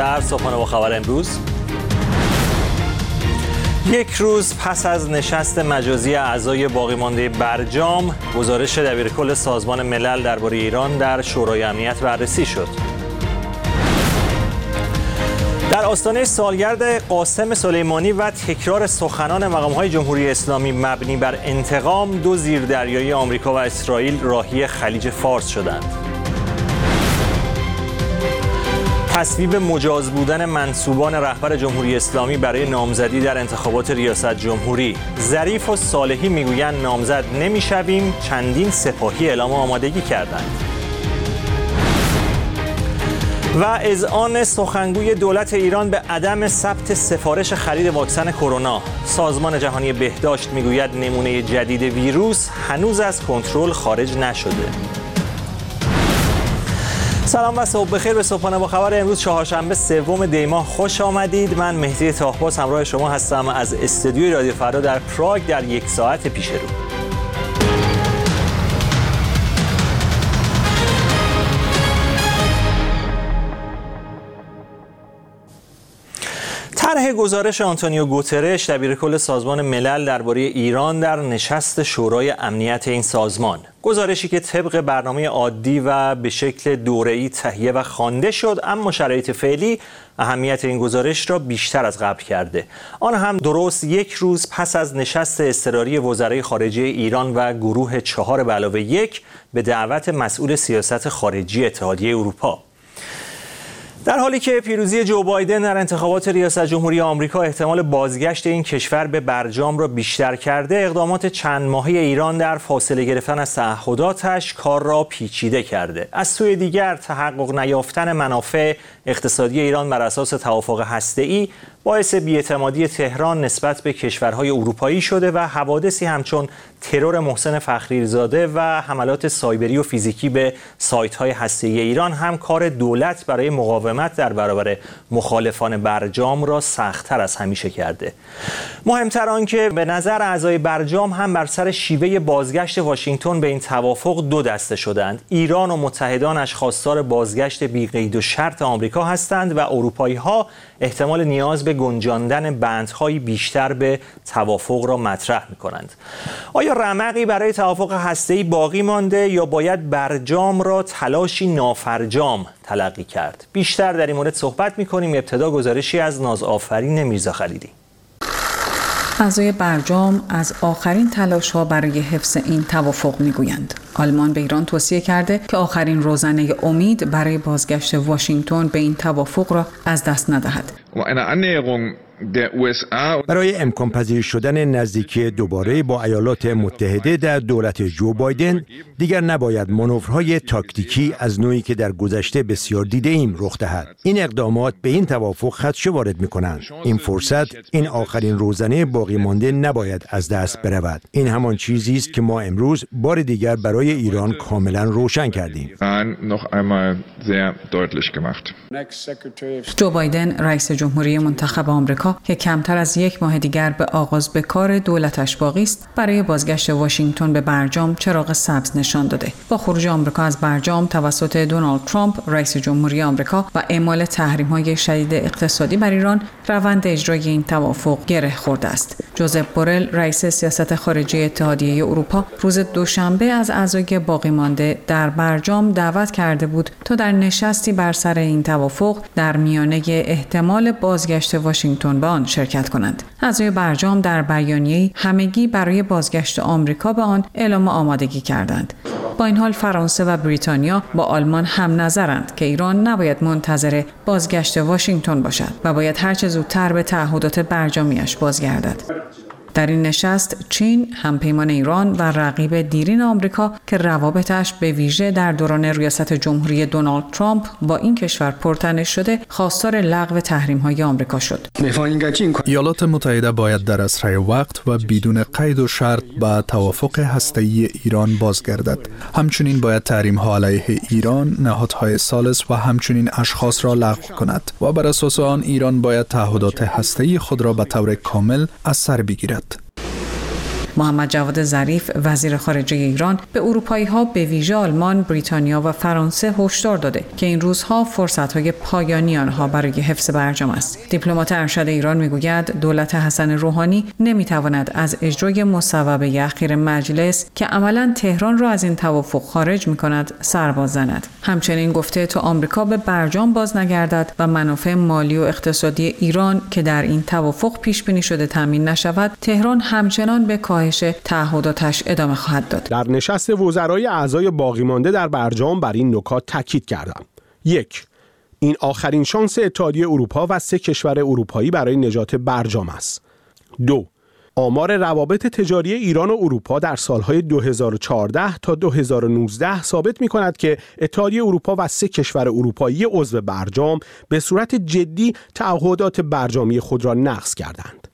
در صبحانه با خبر امروز. یک روز پس از نشست مجازی اعضای باقی مانده برجام، گزارش دبیرکل سازمان ملل درباره ایران در شورای امنیت بررسی شد. در آستانه سالگرد قاسم سلیمانی و تکرار سخنان مقام‌های جمهوری اسلامی مبنی بر انتقام، 2 زیردریایی آمریکا و اسرائیل راهی خلیج فارس شدند. تصویب مجاز بودن منصوبان رهبر جمهوری اسلامی برای نامزدی در انتخابات ریاست جمهوری. ظریف و صالحی میگویند نامزد نمیشویم، چندین سپاهی اعلام آمادگی کردند. و اذعان سخنگوی دولت ایران به عدم ثبت سفارش خرید واکسن کرونا. سازمان جهانی بهداشت میگوید نمونه جدید ویروس هنوز از کنترل خارج نشده. سلام و صبح بخیر به صبحانه با خبر امروز چهارشنبه 3 دی ماه خوش آمدید. من مهدی طاهباز همراه شما هستم از استودیوی رادیو فردا در پراگ در 1 ساعت پیش رو. طرح گزارش آنتونیو گوترش دبیرکل سازمان ملل درباره ایران در نشست شورای امنیت این سازمان. گزارشی که طبق برنامه عادی و به شکل دوره‌ای تهیه و خوانده شد، اما شرایط فعلی اهمیت این گزارش را بیشتر از قبل کرده. آن هم درست 1 روز پس از نشست اضطراری وزرای خارجه ایران و گروه 4+1 به دعوت مسئول سیاست خارجی اتحادیه اروپا. در حالی که پیروزی جو بایدن در انتخابات ریاست جمهوری آمریکا احتمال بازگشت این کشور به برجام را بیشتر کرده، اقدامات چند ماهه ایران در فاصله گرفتن از تعهداتش کار را پیچیده کرده. از سوی دیگر تحقق نیافتن منافع اقتصادی ایران بر اساس توافق هسته‌ای باعث بی‌اعتمادی تهران نسبت به کشورهای اروپایی شده و حوادثی همچون ترور محسن فخریزاده و حملات سایبری و فیزیکی به سایت‌های هسته‌ای ایران هم کار دولت برای مقاومت در برابر مخالفان برجام را سخت‌تر از همیشه کرده. مهمتر آنکه به نظر اعضای برجام هم بر سر شیوه بازگشت واشنگتن به این توافق 2 دسته شدند. ایران و متحدانش خواستار بازگشت بی‌قید و شرط آمریکا هستند و اروپایی‌ها احتمال نیاز به گنجاندن بندهای بیشتر به توافق را مطرح می‌کنند. آیا رمقی برای توافق هسته‌ای باقی مانده یا باید برجام را تلاشی نافرجام تلقی کرد؟ بیشتر در این مورد صحبت می‌کنیم. ابتدا گزارشی از نازآفرین میرزا خلیلی. اعضای برجام از آخرین تلاش‌ها برای حفظ این توافق می‌گویند. آلمان به ایران توصیه کرده که آخرین روزنه امید برای بازگشت واشنگتن به این توافق را از دست ندهد. برای امکان پذیر شدن نزدیکی دوباره با ایالات متحده در دولت جو بایدن، دیگر نباید مانورهای تاکتیکی از نوعی که در گذشته بسیار دیده ایم رخ دهد. این اقدامات به این توافق خدشه وارد می‌کنند. این فرصت، این آخرین روزنه باقی مانده نباید از دست برود. این همان چیزی است که ما امروز بار دیگر برای ایران کاملا روشن کردیم. جو بایدن رئیس جمهوری منتخب آمریکا که کمتر از 1 ماه دیگر به آغاز به کار دولتش باقی است، برای بازگشت واشنگتن به برجام چراغ سبز نشان داده. با خروج آمریکا از برجام توسط دونالد ترامپ رئیس جمهوری آمریکا و اعمال تحریم‌های شدید اقتصادی بر ایران، روند اجرای این توافق گره خورده است. جوزف بورل رئیس سیاست خارجی اتحادیه اروپا روز دوشنبه از اعضای باقی مانده در برجام دعوت کرده بود تا در نشستی بر سر این توافق در میانه احتمال بازگشت واشنگتن به آن شرکت کنند. اعضای برجام در بیانیه‌ای همگی برای بازگشت آمریکا به آن اعلام آمادگی کردند. با این حال فرانسه و بریتانیا با آلمان هم نظرند که ایران نباید منتظر بازگشت واشنگتن باشد و باید هرچه زودتر به تعهدات برجامیش بازگردد. در این نشست چین، همپیمان ایران و رقیب دیرین آمریکا که روابطش به ویژه در دوران ریاست جمهوری دونالد ترامپ با این کشور پرتنش شده، خواستار لغو تحریم‌های آمریکا شد. ایالات متحده باید در اسرع وقت و بدون قید و شرط به توافق هسته‌ای ایران بازگردد. همچنین باید تحریم‌ها علیه ایران، نهادهای ثالث و همچنین اشخاص را لغو کند و بر اساس آن ایران باید تعهدات هسته‌ای خود را به طور کامل از سر بگیرد. محمد جواد ظریف وزیر خارجه ایران به اروپایی‌ها به ویژه آلمان، بریتانیا و فرانسه هشدار داده که این روزها فرصت‌های پایانی آنها برای حفظ برجام است. دیپلمات ارشد ایران میگوید دولت حسن روحانی نمیتواند از اجرای مصوبه اخیر مجلس که عملاً تهران را از این توافق خارج می‌کند سر باز زند. همچنین گفته تا آمریکا به برجام باز نگردد و منافع مالی و اقتصادی ایران که در این توافق پیش بینی شده تامین نشود، تهران همچنان به کاهش تعهداتش ادامه خواهد داد. در نشست وزرای اعضای باقی مانده در برجام بر این نکات تاکید کردند. 1. این آخرین شانس اتحادیه اروپا و 3 کشور اروپایی برای نجات برجام است. 2. آمار روابط تجاری ایران و اروپا در سالهای 2014 تا 2019 ثابت می‌کند که اتحادیه اروپا و 3 کشور اروپایی عضو برجام به صورت جدی تعهدات برجامی خود را نقض کردند.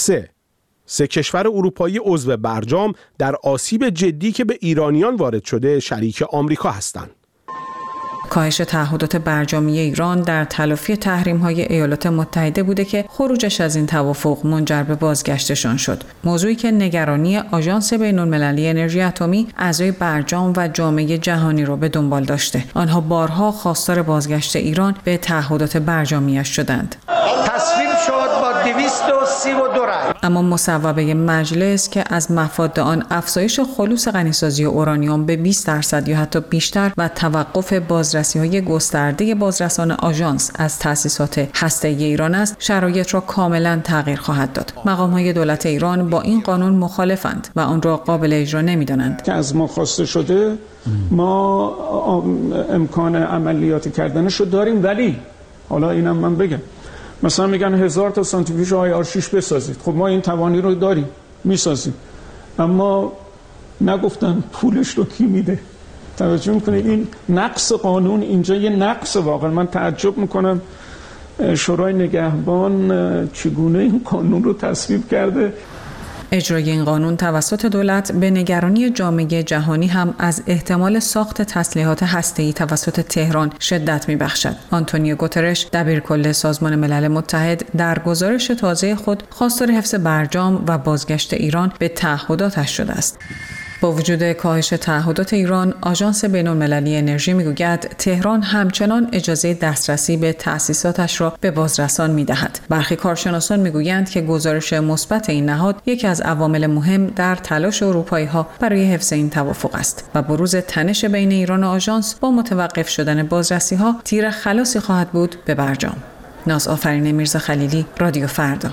3 کشور اروپایی عضو برجام در آسیب جدی که به ایرانیان وارد شده شریک آمریکا هستند. کاهش تعهدات برجامی ایران در تلافی تحریم‌های ایالات متحده بوده که خروجش از این توافق منجر به بازگشتشان شد. موضوعی که نگرانی آژانس بین‌المللی انرژی اتمی، اعضای برجام و جامعه جهانی را به دنبال داشته. آنها بارها خواستار بازگشت ایران به تعهدات برجامی‌اش شدند. تصویب شد با 232 رأی. اما مصوبه مجلس که از مفاد آن افزایش خلوص غنیسازی اورانیوم به 20% یا حتی بیشتر و توقف بازرسی‌های گسترده بازرسان آژانس از تأسیسات هسته‌ای ایران است، شرایط را کاملا تغییر خواهد داد. مقام‌های دولت ایران با این قانون مخالفند و آن را قابل اجرا نمی‌دانند. که از ما خواسته شده ما امکان عملیات کردنش رو داریم، ولی حالا اینم من بگم، مثلا میگن 1000 تا سانتریفیوژ IR6 بسازید. خب ما این توانی رو داریم، میسازیم، اما نگفتن پولش رو کی میده. توجه میکنید این نقص قانون اینجا یه نقص. واقعا من تعجب میکنم شورای نگهبان چگونه این قانون رو تصویب کرده. اجرای این قانون توسط دولت به نگرانی جامعه جهانی هم از احتمال ساخت تسلیحات هسته‌ای توسط تهران شدت می‌بخشد. آنتونیو گوترش دبیرکل سازمان ملل متحد در گزارش تازه خود خواستار حفظ برجام و بازگشت ایران به تعهداتش شده است. با وجود کاهش تعهدات ایران، آژانس بین‌المللی انرژی میگوید تهران همچنان اجازه دسترسی به تأسیساتش را به بازرسان میدهد. برخی کارشناسان میگویند که گزارش مثبت این نهاد یکی از عوامل مهم در تلاش اروپایی‌ها برای حفظ این توافق است و بروز تنش بین ایران و آژانس با متوقف شدن بازرسی‌ها تیر خلاصی خواهد بود به برجام. ناز آفرین میرزا خلیلی، رادیو فردا.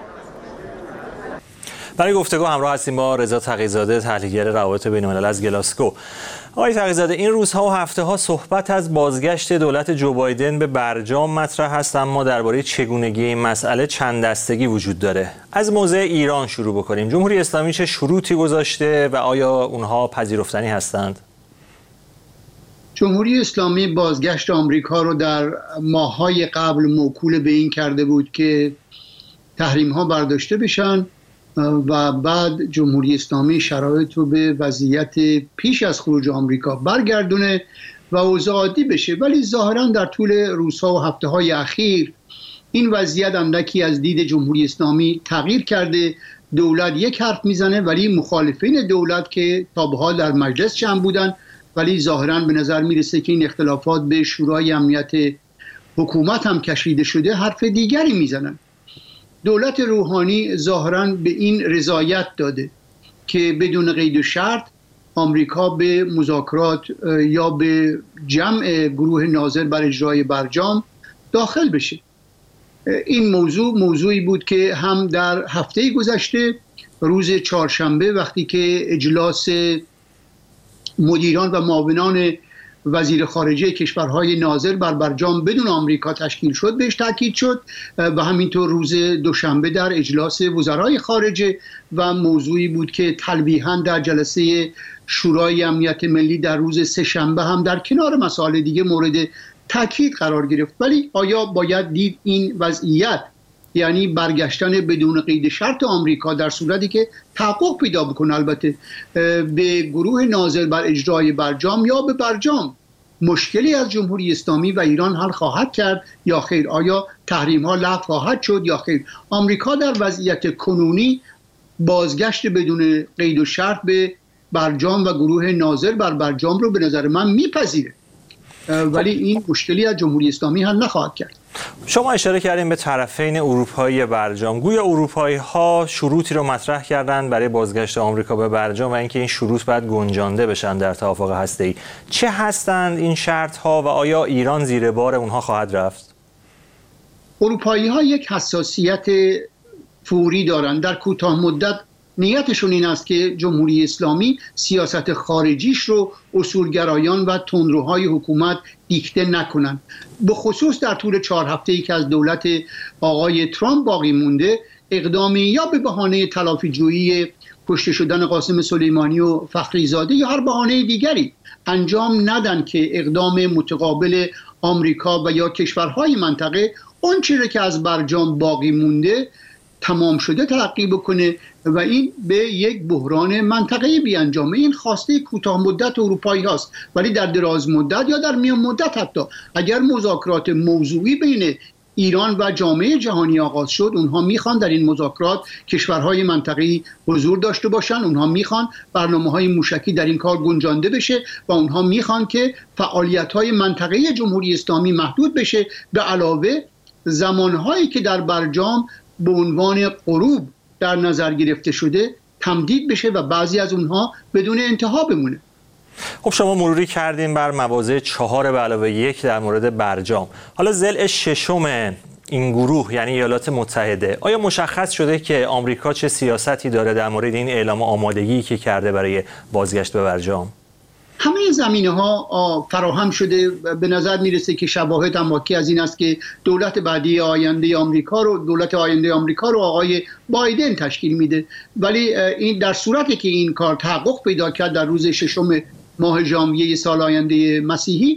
برای گفتگو همراه هستیم با رضا تقی‌زاده، تحلیلگر روابط بین‌الملل از گلاسگو. آقای تقی‌زاده، این روزها و هفته‌ها صحبت از بازگشت دولت جو بایدن به برجام مطرح است، اما درباره چگونگی این مسئله چند دستگی وجود داره. از موضع ایران شروع بکنیم. جمهوری اسلامی چه شروطی گذاشته و آیا اونها پذیرفتنی هستند؟ جمهوری اسلامی بازگشت آمریکا رو در ماه‌های قبل موکول به این کرده بود که تحریم‌ها برداشته بشن و بعد جمهوری اسلامی شرایط رو به وضعیت پیش از خروج آمریکا برگردونه و اوضاع عادی بشه. ولی ظاهراً در طول روزها و هفته‌های اخیر این وضعیت اندکی از دید جمهوری اسلامی تغییر کرده. دولت یک حرف میزنه ولی مخالفین دولت که تا به حال در مجلس جمع بودن، ولی ظاهراً به نظر میرسه که این اختلافات به شورای امنیت حکومت هم کشیده شده، حرف دیگری میزنن. دولت روحانی ظاهراً به این رضایت داده که بدون قید و شرط آمریکا به مذاکرات یا به جمع گروه ناظر بر اجرای برجام داخل بشه. این موضوعی بود که هم در هفته گذشته روز چهارشنبه وقتی که اجلاس مدیران و معاونان وزیر خارجه کشورهای ناظر بر برجام بدون آمریکا تشکیل شد بهش تاکید شد و همینطور روز دوشنبه در اجلاس وزرای خارجه و موضوعی بود که تلویحاً در جلسه شورای امنیت ملی در روز سه‌شنبه هم در کنار مسائل دیگه مورد تاکید قرار گرفت. ولی آیا باید دید این وضعیت، یعنی برگشتن بدون قید شرط آمریکا در صورتی که تحقق پیدا بکنه البته به گروه ناظر بر اجرای برجام یا به برجام، مشکلی از جمهوری اسلامی و ایران حل خواهد کرد یا خیر؟ آیا تحریم ها لغو خواهد شد یا خیر؟ آمریکا در وضعیت کنونی بازگشت بدون قید و شرط به برجام و گروه ناظر بر برجام رو به نظر من میپذیره، ولی این مشکلی از جمهوری اسلامی حل نخواهد کرد. شما اشاره کردین به طرفین اروپایی برجام. گویا اروپایی ها شروطی رو مطرح کردن برای بازگشت آمریکا به برجام و اینکه این شروط باید گنجانده بشن در توافق هسته‌ای. چه هستند این شرط ها و آیا ایران زیر بار اونها خواهد رفت؟ اروپایی ها یک حساسیت فوری دارند. در کوتاه مدت نیتشون این است که جمهوری اسلامی سیاست خارجیش رو اصولگرایان و تندروهای حکومت دیکته نکنند. به خصوص در طول 4 هفته‌ای که از دولت آقای ترامپ باقی مونده، اقدامی یا به بهانه تلافی‌جویی کشته شدن قاسم سلیمانی و فخریزاده یا هر بهانه دیگری انجام ندن که اقدام متقابل آمریکا و یا کشورهای منطقه اون چیزی که از برجام باقی مونده تمام شده تلقی بکنه و این به یک بحران منطقه‌ای بیانجامه. این خواسته کوتاه مدت اروپایی هاست، ولی در دراز مدت یا در میان مدت حتی اگر مذاکرات موضوعی بین ایران و جامعه جهانی آغاز شد، اونها میخوان در این مذاکرات کشورهای منطقه‌ای حضور داشته باشن، اونها میخوان برنامه‌های موشکی در این کار گنجانده بشه و اونها میخوان که فعالیت‌های منطقه‌ای جمهوری اسلامی محدود بشه، به علاوه زمانهایی که در برجام به عنوان غروب در نظر گرفته شده تمدید بشه و بعضی از اونها بدون انتها بمونه. خب شما مروری کردیم بر مواضع 4+1 در مورد برجام. حالا ضلع ششم این گروه یعنی ایالات متحده، آیا مشخص شده که آمریکا چه سیاستی داره در مورد این اعلام آمادگی که کرده برای بازگشت به برجام؟ همه زمینه‌ها فراهم شده. به نظر میرسه که شواهد هم حاکی از این است که دولت آینده آمریکا رو آقای بایدن تشکیل میده، ولی این در صورتی که این کار تحقق پیدا کرد در روز 6 ماه ژانویه سال آینده مسیحی،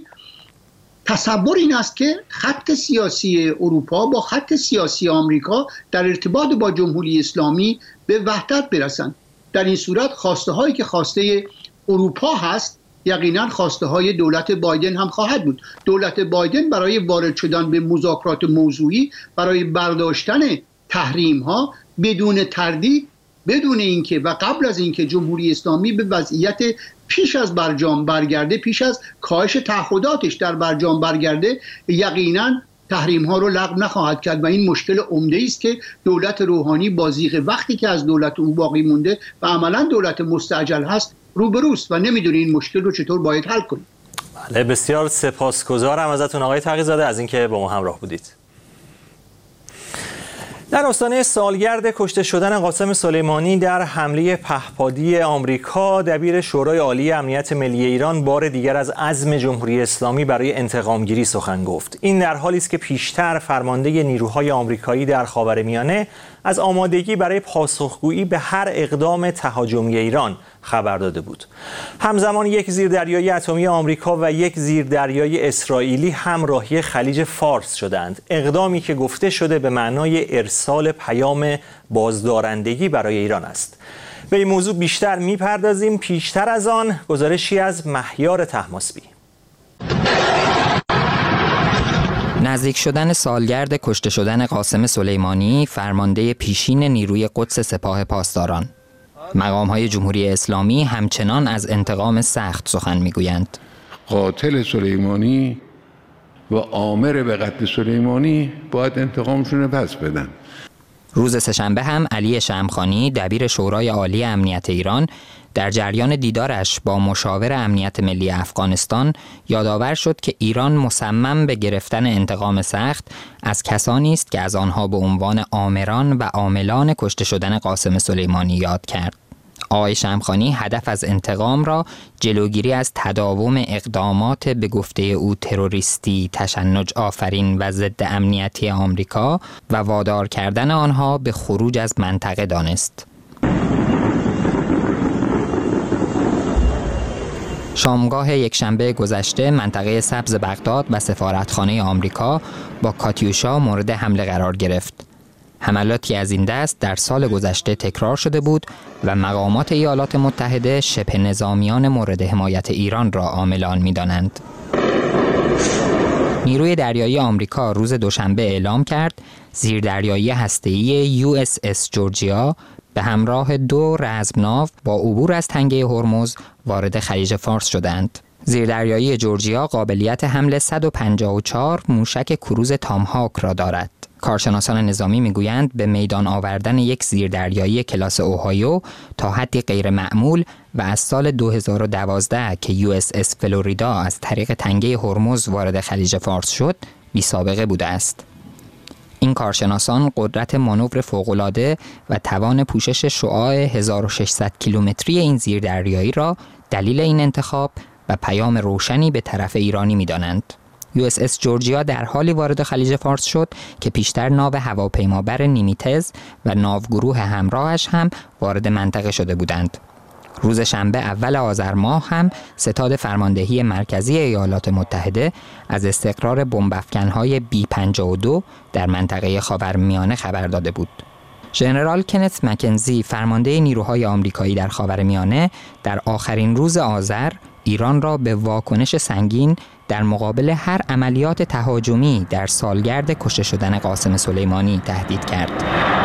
تصور این است که خط سیاسی اروپا با خط سیاسی آمریکا در ارتباط با جمهوری اسلامی به وحدت برسند. در این صورت خواسته هایی که خواسته اروپا هست یقینا خواسته های دولت بایدن هم خواهد بود. دولت بایدن برای وارد شدن به مذاکرات موضوعی، برای برداشتن تحریم ها بدون تردید، بدون اینکه و قبل از اینکه جمهوری اسلامی به وضعیت پیش از برجام برگرده، پیش از کاهش تعهداتش در برجام برگرده، یقینا تحریم ها رو لغو نخواهد کرد و این مشکل عمده است که دولت روحانی با ضیق وقتی که از دولت او باقی مونده و عملا دولت مستعجل هست روبروست و نمیدونه این مشکل رو چطور باید حل کنه. بله، بسیار سپاسگزارم ازتون آقای تقی‌زاده از اینکه با ما همراه بودید. در آستانه سالگرد کشته شدن قاسم سلیمانی در حمله پهپادی آمریکا، دبیر شورای عالی امنیت ملی ایران بار دیگر از عزم جمهوری اسلامی برای انتقامگیری سخن گفت. این در حالی است که پیشتر فرمانده نیروهای آمریکایی در خاورمیانه از آمادگی برای پاسخگویی به هر اقدام تهاجمی ایران خبر داده بود. همزمان یک زیردریایی اتمی آمریکا و یک زیردریایی اسرائیلی هم راهی خلیج فارس شدند. اقدامی که گفته شده به معنای ارسال پیام بازدارندگی برای ایران است. به این موضوع بیشتر میپردازیم. پیشتر از آن گزارشی از مهیار طهماسبی. نزدیک شدن سالگرد کشته شدن قاسم سلیمانی، فرمانده پیشین نیروی قدس سپاه پاسداران. مقام‌های جمهوری اسلامی همچنان از انتقام سخت سخن می‌گویند. قاتل سلیمانی و آمر به قتل سلیمانی باید انتقامشون رو پس بدن. روز سه‌شنبه هم علی شمخانی، دبیر شورای عالی امنیت ایران، در جریان دیدارش با مشاور امنیت ملی افغانستان یادآور شد که ایران مصمم به گرفتن انتقام سخت از کسانی است که از آنها به عنوان آمران و عاملان کشته شدن قاسم سلیمانی یاد کرد. آقای شمخانی هدف از انتقام را جلوگیری از تداوم اقدامات به گفته او تروریستی، تشنج آفرین و ضد امنیتی آمریکا و وادار کردن آنها به خروج از منطقه دانست. شامگاه یکشنبه گذشته منطقه سبز بغداد و سفارتخانه آمریکا با کاتیوشا مورد حمله قرار گرفت. حملاتی از این دست در سال گذشته تکرار شده بود و مقامات ایالات متحده شبه نظامیان مورد حمایت ایران را عاملان می‌دانند. نیروی دریایی آمریکا روز دوشنبه اعلام کرد زیردریایی هسته‌ای USS جورجیا به همراه 2 رزمناو با عبور از تنگه هرمز وارد خلیج فارس شدند. زیردریایی جورجیا قابلیت حمل 154 موشک کروز تامهاک را دارد. کارشناسان نظامی میگویند به میدان آوردن یک زیردریایی کلاس اوهایو تا حدی غیر معمول و از سال 2012 که USS فلوریدا از طریق تنگه هرمز وارد خلیج فارس شد بی سابقه بوده است. این کارشناسان قدرت مانور فوق‌العاده و توان پوشش شعاع 1600 کیلومتری این زیردریایی را دلیل این انتخاب و پیام روشنی به طرف ایرانی می‌دانند. USS جورجیا در حالی وارد خلیج فارس شد که پیشتر ناو هواپیمابر نیمیتز و ناوگروه همراهش هم وارد منطقه شده بودند. روز شنبه اول آذر ماه هم ستاد فرماندهی مرکزی ایالات متحده از استقرار بمب‌افکن‌های B-52 در منطقه خاورمیانه خبر داده بود. ژنرال کنت مکنزی فرمانده نیروهای آمریکایی در خاورمیانه در آخرین روز آذر ایران را به واکنش سنگین در مقابل هر عملیات تهاجمی در سالگرد کشته شدن قاسم سلیمانی تهدید کرد.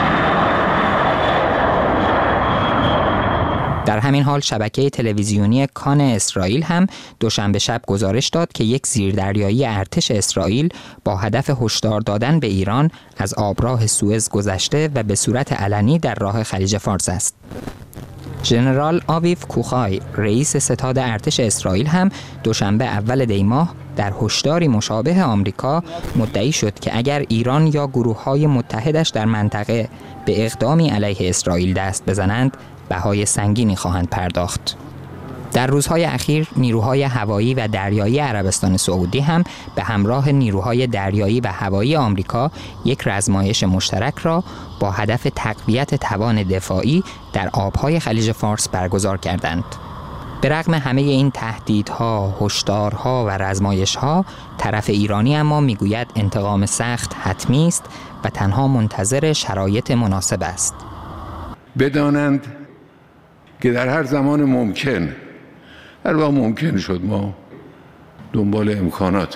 در همین حال شبکه تلویزیونی کان اسرائیل هم دوشنبه شب گزارش داد که یک زیردریایی ارتش اسرائیل با هدف هشدار دادن به ایران از آبراه سوئز گذشته و به صورت علنی در راه خلیج فارس است. ژنرال آویف کوخای رئیس ستاد ارتش اسرائیل هم دوشنبه اول دی ماه در هشداری مشابه آمریکا مدعی شد که اگر ایران یا گروه‌های متحدش در منطقه به اقدامی علیه اسرائیل دست بزنند بهای سنگینی خواهند پرداخت. در روزهای اخیر نیروهای هوایی و دریایی عربستان سعودی هم به همراه نیروهای دریایی و هوایی آمریکا یک رزمایش مشترک را با هدف تقویت توان دفاعی در آبهای خلیج فارس برگزار کردند. به رغم همه این تهدیدها، هشدارها و رزمایش‌ها، طرف ایرانی اما میگوید انتقام سخت حتمی است و تنها منتظر شرایط مناسب است. بدانند که در هر زمان ممکن، هر وقت ممکن شد، ما دنبال امکانات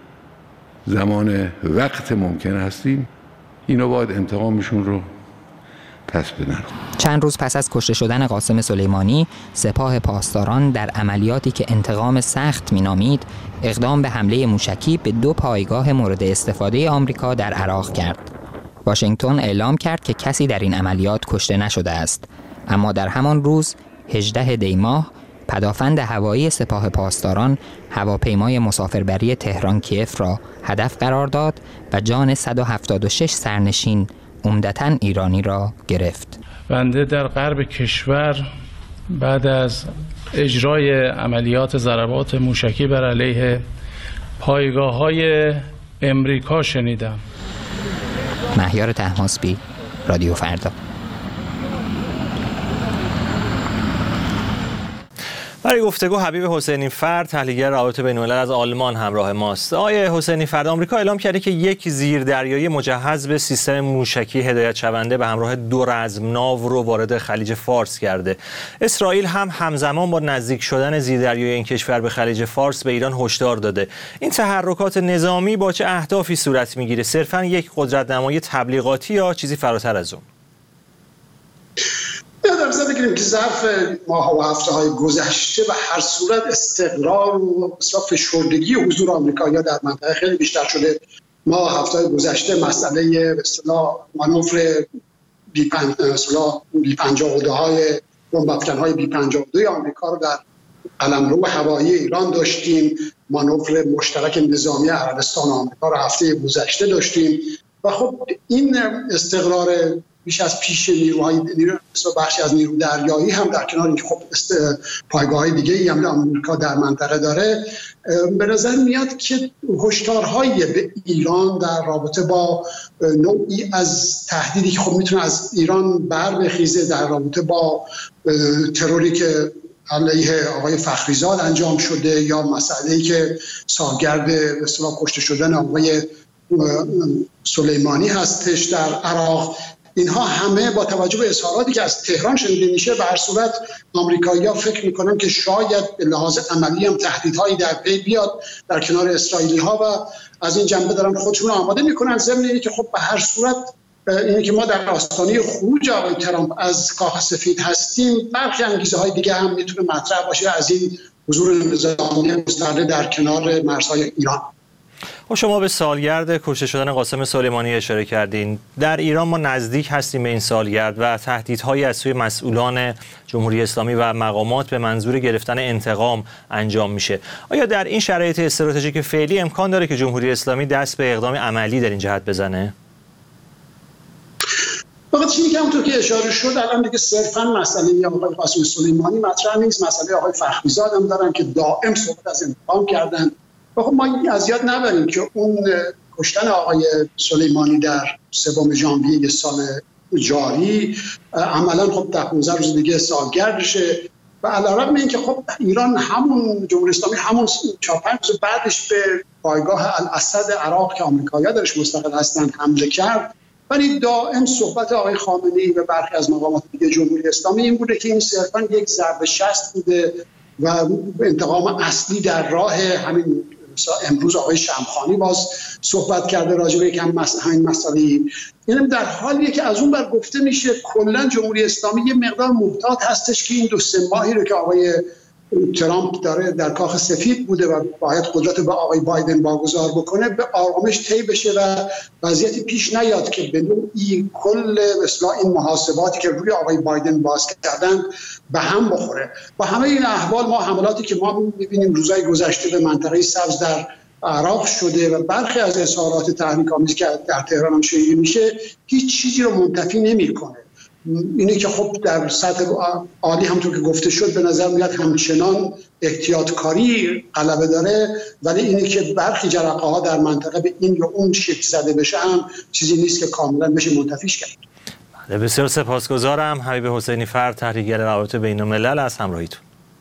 زمان وقت ممکن هستیم، اینا باید انتقامشون رو پس بدن. چند روز پس از کشته شدن قاسم سلیمانی، سپاه پاسداران در عملیاتی که انتقام سخت مینامید، اقدام به حمله موشکی به 2 پایگاه مورد استفاده آمریکا در عراق کرد. واشنگتن اعلام کرد که کسی در این عملیات کشته نشده است، اما در همان روز 18 دی ماه پدافند هوایی سپاه پاسداران هواپیمای مسافربری تهران کیف را هدف قرار داد و جان 176 سرنشین عمدتاً ایرانی را گرفت. بنده در غرب کشور بعد از اجرای عملیات ضربات موشکی بر علیه پایگاه‌های امریکا شنیدم. مهیار طهماسبی، رادیو فردا. برای گفتگو حبیب حسینی فرد، تحلیلگر روابط بین‌الملل از آلمان همراه ماست. آقای حسینی فرد، آمریکا اعلام کرده که یک زیردریایی مجهز به سیستم موشکی هدایت شونده به همراه 2 رزمناو رو وارد خلیج فارس کرده. اسرائیل هم همزمان با نزدیک شدن زیردریایی این کشور به خلیج فارس به ایران هشدار داده. این تحرکات نظامی با چه اهدافی صورت میگیره؟ صرفاً یک قدرت‌نمایی تبلیغاتی یا چیزی فراتر از اون؟ در نظر بگیریم که ظرف ماه و هفته‌های گذشته و هر صورت استقرار و فشردگی حضور آمریکایی‌ها در منطقه خیلی بیشتر شده. ما هفته‌های گذشته مسئله به اصطلاح مانور B-52های بمب‌افکن‌های B-52 آمریکا رو در قلمرو هوایی ایران داشتیم. مانور مشترک نظامی عربستان و آمریکا رو هفته گذشته داشتیم و خب این استقرار بیش از پیش نیروهای بخشی از نیرو دریایی هم در کنار اینکه خب پایگاه‌های دیگه‌ای هم آمریکا در منطقه داره، به نظر میاد که هشدارهای به ایران در رابطه با نوعی از تهدیدی که خب میتونه از ایران بر بخیزه در رابطه با تروری که علیه آقای فخریزاد انجام شده یا مسئله‌ای که سالگرد به اصطلاح کشته شدن آقای سلیمانی هستش در عراق، اینها همه با توجه به اظهاراتی که از تهران شنیده میشه به هر صورت آمریکایی‌ها فکر میکنن که شاید به لحاظ عملی هم تهدیدهایی در پی بیاد در کنار اسرائیلی‌ها و از این جنبه دارن خودشون آماده میکنن. ضمن اینه که خب به هر صورت اینه که ما در آستانه خروج آقای ترامپ از کاخ سفید هستیم، برخی انگیزه‌های دیگه هم میتونه مطرح باشه از این حضور نظامی گسترده در کنار مرزهای ایران. شما به سالگرد کشته شدن قاسم سلیمانی اشاره کردین. در ایران ما نزدیک هستیم به این سالگرد و تهدیدهایی از سوی مسئولان جمهوری اسلامی و مقامات به منظور گرفتن انتقام انجام میشه. آیا در این شرایط استراتژیک فعلی امکان داره که جمهوری اسلامی دست به اقدام عملی در این جهت بزنه؟ فقط چیزی که همونطور که اشاره شد الان دیگه صرفاً مسئله آقای قاسم سلیمانی مطرح نیست، مسئله آقای فخریزاد هم دارن که دائم صحبت از انتقام کردن. خب ما از یاد نبریم که اون کشتن آقای سلیمانی در 3 ژانویه سال جاری عملاً خب 15 روز دیگه سالگردشه و علیرغم اینکه خب ایران همون جمهوری اسلامی همون 4-5 روز بعدش به پایگاه الاسد عراق که آمریکایی‌ها درش مستقل هستند حمله کرد، ولی دائم صحبت آقای خامنه‌ای و برخی از مقامات دیگه جمهوری اسلامی این بوده که این صرفاً یک ضربه شست بوده و انتقام اصلی در راه. همین امروز آقای شمخانی باز صحبت کرده راجع به همین مسئله. یعنی در حالیه که از اون بر گفته میشه کلا جمهوری اسلامی یه مقدار محتاط هستش که این 2-3 ماهی رو که آقای ترامپ داره در کاخ سفید بوده و باید قدرت به آقای بایدن واگذار بکنه به آرامش طی بشه و وضعیتی پیش نیاد که به نوعی کل مثلا این محاسباتی که روی آقای بایدن باز کردن به هم بخوره. با همه این احوال ما حملاتی که ما می‌بینیم روزهای گذشته به منطقه سبز در عراق شده و برخی از اظهارات تحریک‌آمیزی که در تهران هم شنیده میشه هیچ چیزی رو منتفی نمی‌کنه. اینه که خب در سطح عالی همونطور که گفته شد به نظر میاد همچنان احتیاطکاری غلبه داره، ولی اینه که برخی جرقه ها در منطقه به این یا اون شکل زده بشه هم چیزی نیست که کاملا بشه منتفیش کرد. بسیار سپاسگزارم. حبیب حسینی فرد، تحلیلگر روابط بین‌الملل، از همراهیتون.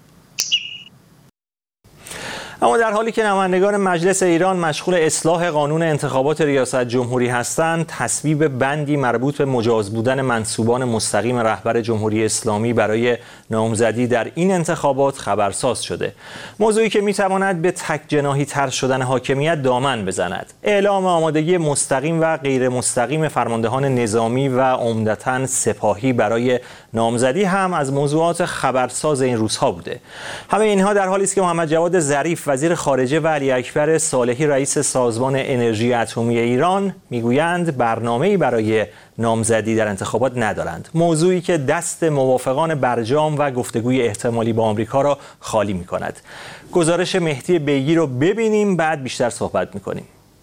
اما در حالی که نمایندگان مجلس ایران مشغول اصلاح قانون انتخابات ریاست جمهوری هستند، تصویب بندی مربوط به مجاز بودن منصوبان مستقیم رهبر جمهوری اسلامی برای نامزدی در این انتخابات خبرساز شده. موضوعی که میتواند به تک‌جناحی تر شدن حاکمیت دامن بزند. اعلام آمادگی مستقیم و غیر مستقیم فرماندهان نظامی و عمدتاً سپاهی برای نامزدی هم از موضوعات خبرساز این روزها بوده. همه اینها در حالی است که محمد جواد ظریف وزیر خارجه و علی اکبر صالحی رئیس سازمان انرژی اتمی ایران میگویند برنامه‌ای برای نامزدی در انتخابات ندارند. موضوعی که دست موافقان برجام و گفتگوی احتمالی با آمریکا را خالی می‌کند. گزارش مهدی بیگی رو ببینیم بعد بیشتر صحبت می‌کنیم.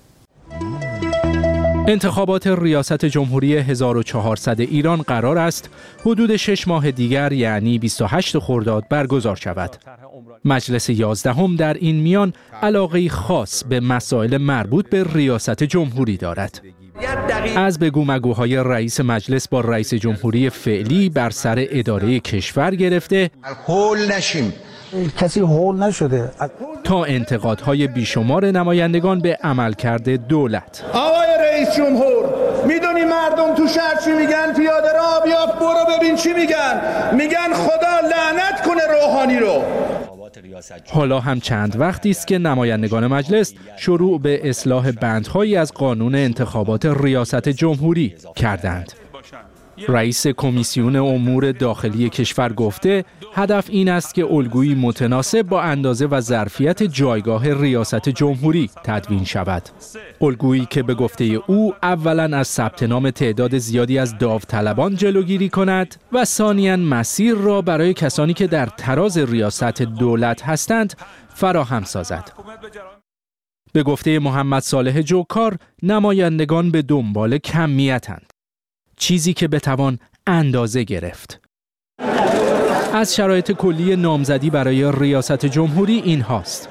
انتخابات ریاست جمهوری 1400 ایران قرار است حدود 6 ماه دیگر یعنی 28 خرداد برگزار شود. مجلس 11 در این میان علاقه خاص به مسائل مربوط به ریاست جمهوری دارد. از بگو مگوهای رئیس مجلس با رئیس جمهوری فعلی بر سر اداره کشور گرفته هول نشیم، کسی هول نشده، تا انتقادهای بیشمار نمایندگان به عملکرد دولت. آقای رئیس جمهور، میدونی مردم تو شهر چی میگن؟ پیاده را بیافت برو ببین چی میگن خدا لعنت کنه روحانی رو. حالا هم چند وقتی است که نمایندگان مجلس شروع به اصلاح بندهایی از قانون انتخابات ریاست جمهوری کردند. رئیس کمیسیون امور داخلی کشور گفته هدف این است که الگویی متناسب با اندازه و ظرفیت جایگاه ریاست جمهوری تدوین شود. الگویی که به گفته او اولاً از ثبت نام تعداد زیادی از داوطلبان جلوگیری کند و ثانیاً مسیر را برای کسانی که در تراز ریاست دولت هستند فراهم سازد. به گفته محمد صالح جوکار نمایندگان به دنبال کمیتند، چیزی که بتوان اندازه گرفت. از شرایط کلی نامزدی برای ریاست جمهوری این هاست: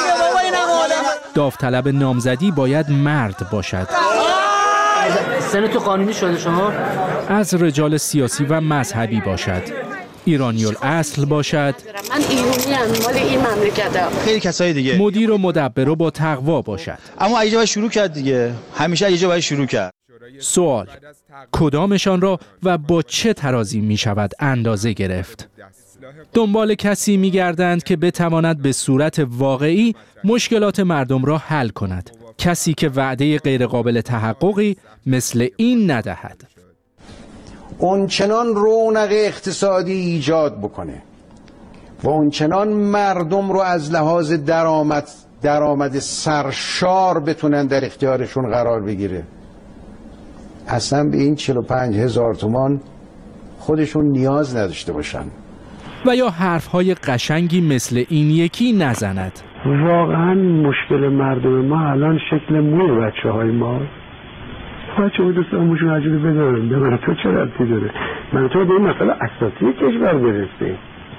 داوطلب نامزدی باید مرد باشد. سن تو قانونی شده شما؟ از رجال سیاسی و مذهبی باشد. ایرانی الاصل باشد. من ایرانی مال این مملکتم. خیلی کسای دیگه. مدیر و مدبر و با تقوا باشد. اما اگه باید شروع کرد دیگه. همیشه اگه باید شروع کرد. سوال: کدامشان را و با چه ترازی می شود اندازه گرفت؟ دنبال کسی می گردند که بتواند به صورت واقعی مشکلات مردم را حل کند، کسی که وعده غیرقابل تحققی مثل این ندهد. اونچنان رونق اقتصادی ایجاد بکنه و اونچنان مردم رو از لحاظ درآمد سرشار بتونن در اختیارشون قرار بگیره. اصلا به این 45,000 تومان خودشون نیاز نداشته باشن. و یا حرفهای قشنگی مثل این یکی نزند. واقعا مشکل مردم ما الان شکل موی بچه‌های ما. بچه ها دوست موشون عجیبی بدارن. به من تو چه ربطی داره؟ من تو به این مسئله اساسی کشور برسیم.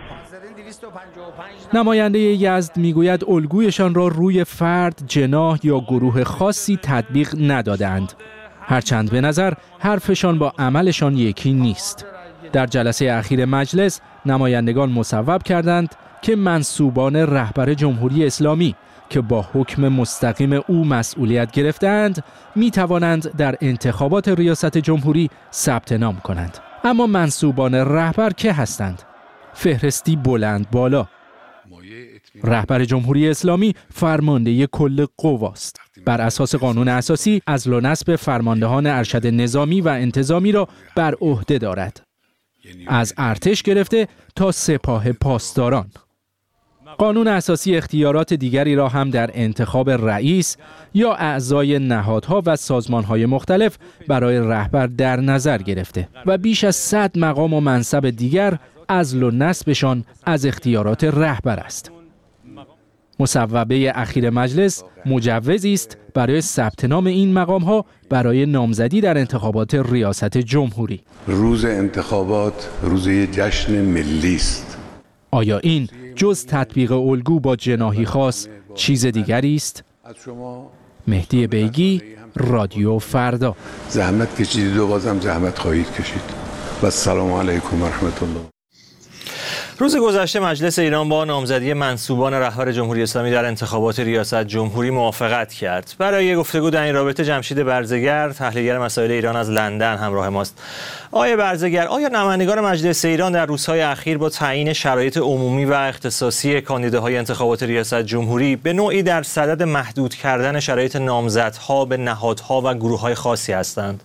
نماینده یزد میگوید الگویشان را روی فرد، جناح یا گروه خاصی تطبیق ندادند. هرچند به نظر حرفشان با عملشان یکی نیست. در جلسه اخیر مجلس نمایندگان مصوب کردند که منسوبان رهبر جمهوری اسلامی که با حکم مستقیم او مسئولیت گرفتند می توانند در انتخابات ریاست جمهوری ثبت نام کنند. اما منسوبان رهبر که هستند؟ فهرستی بلند بالا. رهبر جمهوری اسلامی فرمانده کل قواست. بر اساس قانون اساسی عزل و نصب فرماندهان ارشد نظامی و انتظامی را بر عهده دارد. از ارتش گرفته تا سپاه پاسداران. قانون اساسی اختیارات دیگری را هم در انتخاب رئیس یا اعضای نهادها و سازمانهای مختلف برای رهبر در نظر گرفته و بیش از 100 مقام و منصب دیگر عزل و نصبشان از اختیارات رهبر است. مصوبه اخیر مجلس مجوزی است برای ثبت نام این مقام‌ها برای نامزدی در انتخابات ریاست جمهوری. روز انتخابات روز جشن ملی است. آیا این جز تطبیق الگو با جناحی خاص چیز دیگری است؟ مهدی بیگی، رادیو فردا. زحمت کشیدید و بازم زحمت خواهید کشید. و السلام علیکم و رحمت الله. روز گذشته مجلس ایران با نامزدی منسوبان رهبر جمهوری اسلامی در انتخابات ریاست جمهوری موافقت کرد. برای گفتگو در این رابطه جمشید برزگر، تحلیلگر مسائل ایران از لندن همراه ماست. آقای برزگر، آیا نمایندگان مجلس ایران در روزهای اخیر با تعیین شرایط عمومی و اختصاصی کاندیداهای انتخابات ریاست جمهوری به نوعی در صدد محدود کردن شرایط نامزدها به نهادها و گروه‌های خاصی هستند؟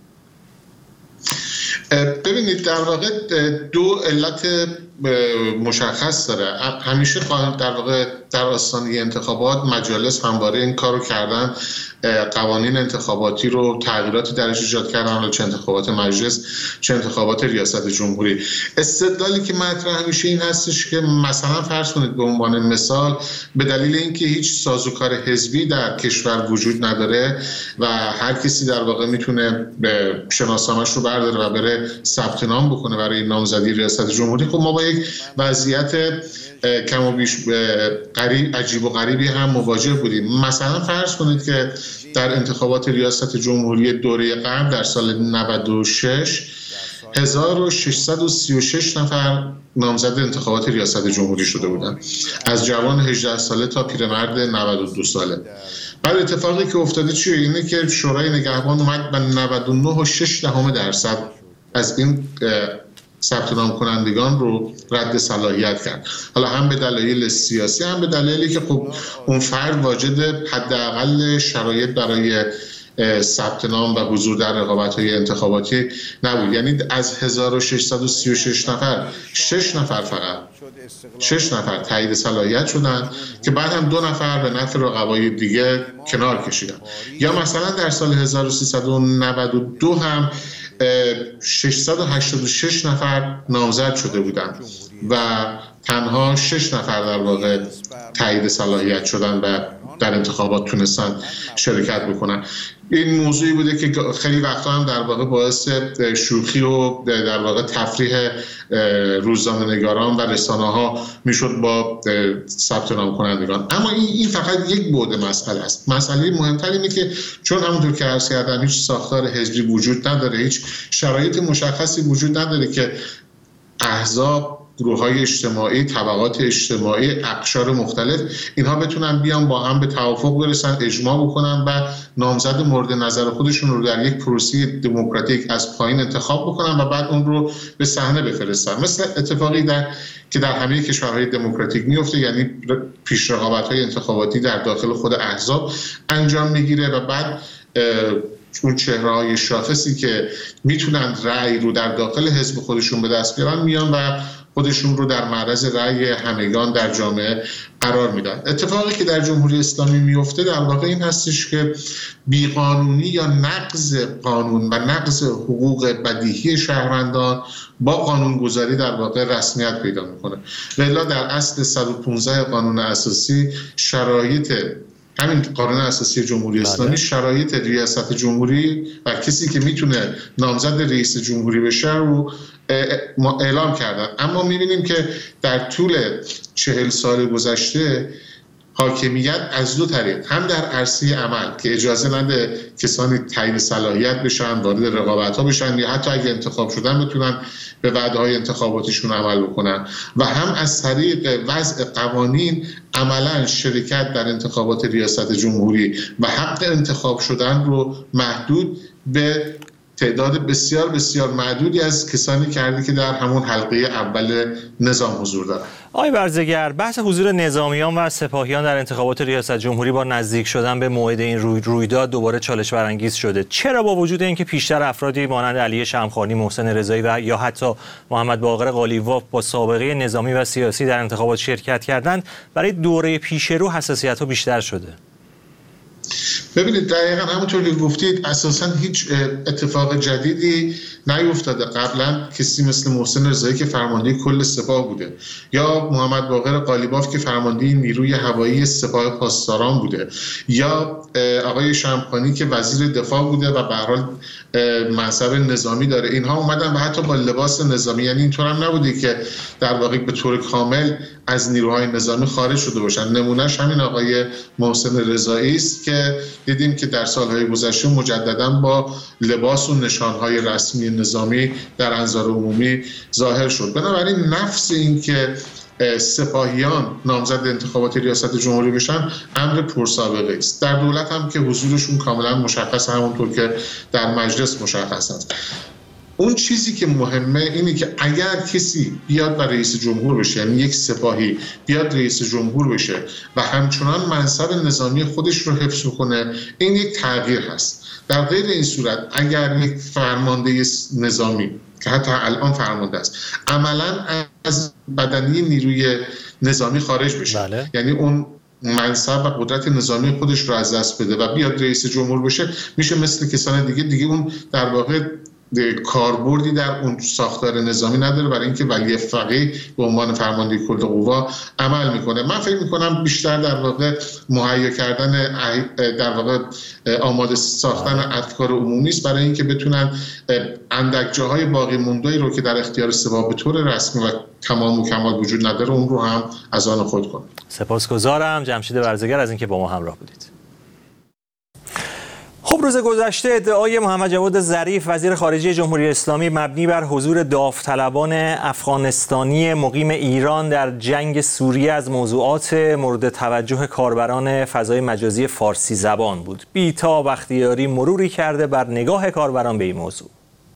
ببینید، در واقع دو علت مشخص داره. همیشه در واقع در آستانه انتخابات مجالس همواره این کارو کردن، قوانین انتخاباتی رو تغییراتی درش ایجاد کردن، چه انتخابات مجلس چه انتخابات ریاست جمهوری. استدلالی که مطرح میشه این هستش که مثلا فرض کنید به عنوان مثال به دلیل اینکه هیچ سازوکار حزبی در کشور وجود نداره و هر کسی در واقع میتونه شناسنامه‌اش رو برداره و بره ثبت نام بکنه برای نامزدی ریاست جمهوری، خب ما با یک وضعیت کم و بیش عجیب و غریبی هم مواجه بودیم. مثلا فرض کنید که در انتخابات ریاست جمهوری دوره قبل در سال 96 1636 نفر نامزد انتخابات ریاست جمهوری شده بودند، از جوان 18 ساله تا پیرمرد 92 ساله. بعد اتفاقی که افتاده چیه؟ اینه که شورای نگهبان اومد به 99.6% از این ثبت نام کنندگان رو رد صلاحیت کرد. حالا هم به دلایل سیاسی هم به دلایلی که خب اون فرد واجد حداقل شرایط برای ثبت نام و حضور در رقابت‌های انتخاباتی نبود. یعنی از 1636 نفر 6 نفر تایید صلاحیت شدن که بعد هم 2 نفر به نفع رقبای دیگه کنار کشیدن. یا مثلا در سال 1392 هم 686 نفر نامزد شده بودند و تنها 6 نفر در واقع تایید صلاحیت شدن و در انتخابات تونستن شرکت بکنن. این موضوعی بوده که خیلی وقتا هم در واقع باعث شوخی و در واقع تفریح روزنامه‌نگاران و رسانه‌ها میشد با ثبت نام کنندگان. اما این فقط یک بعد مسئله است. مسئله مهمتر اینه که چون همونطور که عرض کردم هیچ ساختار حزبی وجود نداره، هیچ شرایط مشخصی وجود نداره که احزاب گروه‌های اجتماعی، طبقات اجتماعی، اقشار مختلف، اینها بتونن بیان با هم به توافق برسن، اجماع بکنن و نامزد مورد نظر خودشون رو در یک پروسه دموکراتیک از پایین انتخاب بکنن و بعد اون رو به صحنه بفرستن. مثل اتفاقی که در همه کشورهای دموکراتیک میفته، یعنی پیش رقابت‌های انتخاباتی در داخل خود احزاب انجام میگیره و بعد اون چهره‌های شاخصی که میتونن رأی رو در داخل حزب خودشون به دست بیارن میان و خودشون رو در معرض رأی همگان در جامعه قرار میدن. اتفاقی که در جمهوری اسلامی میفته در واقع این هستش که بیقانونی یا نقض قانون و نقض حقوق بدیهی شهروندان با قانونگذاری در واقع رسمیت پیدا میکنه. و الا در اصل 115 قانون اساسی شرایط همین قانون اساسی جمهوری اسلامی شرایط ریاست جمهوری و کسی که میتونه نامزد رئیس جمهوری بشه رو اعلام کردن. اما میبینیم که در طول 40 سال گذشته حاکمیت از دو طریق، هم در عرصه عمل که اجازه نده کسانی تعیین صلاحیت بشن، وارد رقابت‌ها بشن یا حتی اگه انتخاب شدن بتونن به وعده‌های انتخاباتیشون عمل بکنن، و هم از طریق وضع قوانین عملاً شرکت در انتخابات ریاست جمهوری و حق انتخاب شدن رو محدود به تعداد بسیار بسیار معدودی از کسانی کرده که در همون حلقه اول نظام حضور دارند. آقای برزگر، بحث حضور نظامیان و سپاهیان در انتخابات ریاست جمهوری با نزدیک شدن به موعد این رویداد دوباره چالش برانگیز شده. چرا با وجود اینکه پیشتر افرادی مانند علی شمخانی، محسن رضایی و یا حتی محمد باقر قالیباف با سابقه نظامی و سیاسی در انتخابات شرکت کردند، برای دوره پیش رو حساسیت‌ها بیشتر شده؟ ببینید، دقیقاً همونطور که گفتید اساساً هیچ اتفاق جدیدی نیفتاده. قبلا کسی مثل محسن رضایی که فرمانده کل سپاه بوده یا محمد باقر قالیباف که فرمانده نیروی هوایی سپاه پاسداران بوده یا آقای شمخانی که وزیر دفاع بوده و به هر حال منصب نظامی داره، اینها اومدن و حتی با لباس نظامی، یعنی اینطور هم نبوده که در واقع به طور کامل از نیروهای نظامی خارج شده باشن. نمونهش همین آقای محسن رضایی است که دیدیم که در سالهای گذشته مجددا با لباس و نشانهای رسمی نظامی در انظار عمومی ظاهر شد. بنابراین نفس این که سپاهیان نامزد انتخابات ریاست جمهوری بشن امر پرسابقه است. در دولت هم که حضورشون کاملا مشخص، همونطور که در مجلس مشخص است. اون چیزی که مهمه اینه که اگر کسی بیاد و رئیس جمهور بشه، یعنی یک سپاهی بیاد رئیس جمهور بشه و همچنان منصب نظامی خودش رو حفظ کنه، این یک تغییر هست. در غیر این صورت اگر یک فرمانده نظامی که حتی الان فرمانده است عملاً از بدنی نیروی نظامی خارج بشه، یعنی اون منصب و قدرت نظامی خودش رو از دست بده و بیاد رئیس جمهور بشه، میشه مثل کسان دیگه اون در واقع کاربردی در اون ساختار نظامی نداره، برای اینکه ولی فقیه به عنوان فرمانده کل قوا عمل میکنه. من فکر میکنم بیشتر در واقع مهیا کردن در واقع آماده ساختن افکار عمومی است برای اینکه بتونن اندک جاهای باقی مونده رو که در اختیار سپاه به طور رسمی و تمام و کمال وجود نداره اون رو هم از آن خود کنه. سپاسگزارم جمشید برزگر از اینکه با ما همراه بودید. خب، روز گذشته ادعای محمد جواد ظریف وزیر خارجه جمهوری اسلامی مبنی بر حضور داوطلبان افغانستانی مقیم ایران در جنگ سوریه از موضوعات مورد توجه کاربران فضای مجازی فارسی زبان بود. بی‌تا بختیاری مروری کرده بر نگاه کاربران به این موضوع.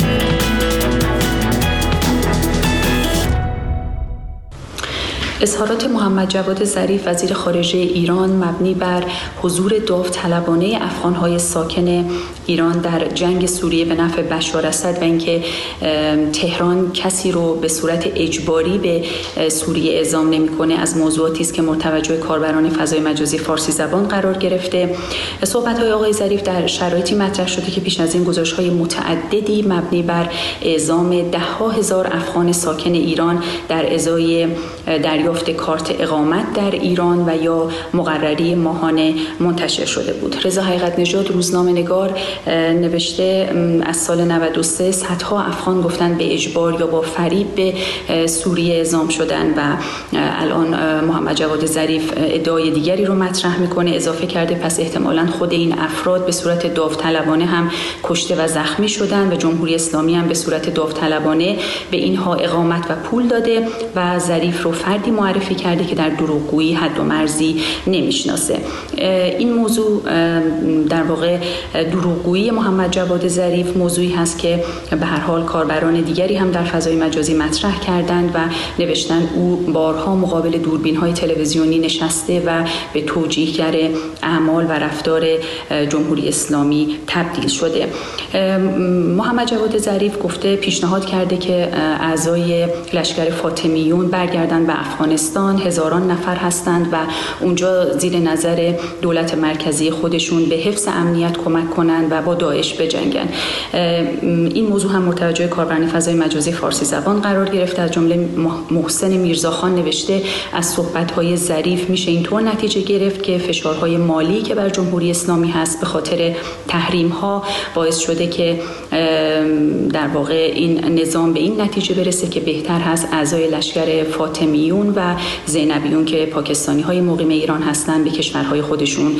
اظهارات محمد جواد ظریف وزیر خارجه ایران مبنی بر حضور داوطلبانه افغان‌های ساکن ایران در جنگ سوریه به نفع بشار اسد و اینکه تهران کسی رو به صورت اجباری به سوریه اعزام نمی‌کنه از موضوعاتی است که مورد توجه کاربران فضای مجازی فارسی زبان قرار گرفته. صحبت‌های آقای ظریف در شرایطی مطرح شده که پیش از این گزارش‌های متعددی مبنی بر اعزام ده‌ها هزار افغان ساکن ایران در ازای دریا دریافت کارت اقامت در ایران و یا مقرری ماهانه منتشر شده بود. رضا حقیقت نژاد روزنامه‌نگار نوشته از سال 93 صدها افغان گفتن به اجبار یا با فریب به سوریه اعزام شدن و الان محمد جواد ظریف ادعای دیگری رو مطرح میکنه. اضافه کرده پس احتمالاً خود این افراد به صورت داوطلبانه هم کشته و زخمی شدن و جمهوری اسلامی هم به صورت داوطلبانه به اینها اقامت و پول داده و ظریف رو فردی معرفی کرده که در دروغگویی حد و مرزی نمیشناسه. این موضوع در واقع دروغگویی محمد جواد ظریف موضوعی هست که به هر حال کاربران دیگری هم در فضای مجازی مطرح کردند و نوشتن او بارها مقابل دوربین‌های تلویزیونی نشسته و به توجیهگر اعمال و رفتار جمهوری اسلامی تبدیل شده. محمد جواد ظریف گفته پیشنهاد کرده که اعضای لشکر فاطمیون برگردن به افغانستان، هزاران نفر هستند و اونجا زیر نظر دولت مرکزی خودشون به حفظ امنیت کمک کنند و با داعش بجنگن. این موضوع هم متوجه کاربران فضای مجازی فارسی زبان قرار گرفته. از جمله محسن میرزاخان نوشته از صحبت‌های ظریف میشه اینطور نتیجه گرفت که فشارهای مالی که بر جمهوری اسلامی هست به خاطر تحریم‌ها باعث شده که در واقع این نظام به این نتیجه برسه که بهتر هست اعضای لشکر فاطمیون و زینبیون که پاکستانی‌های مقیم ایران هستند به کشورهای خودشون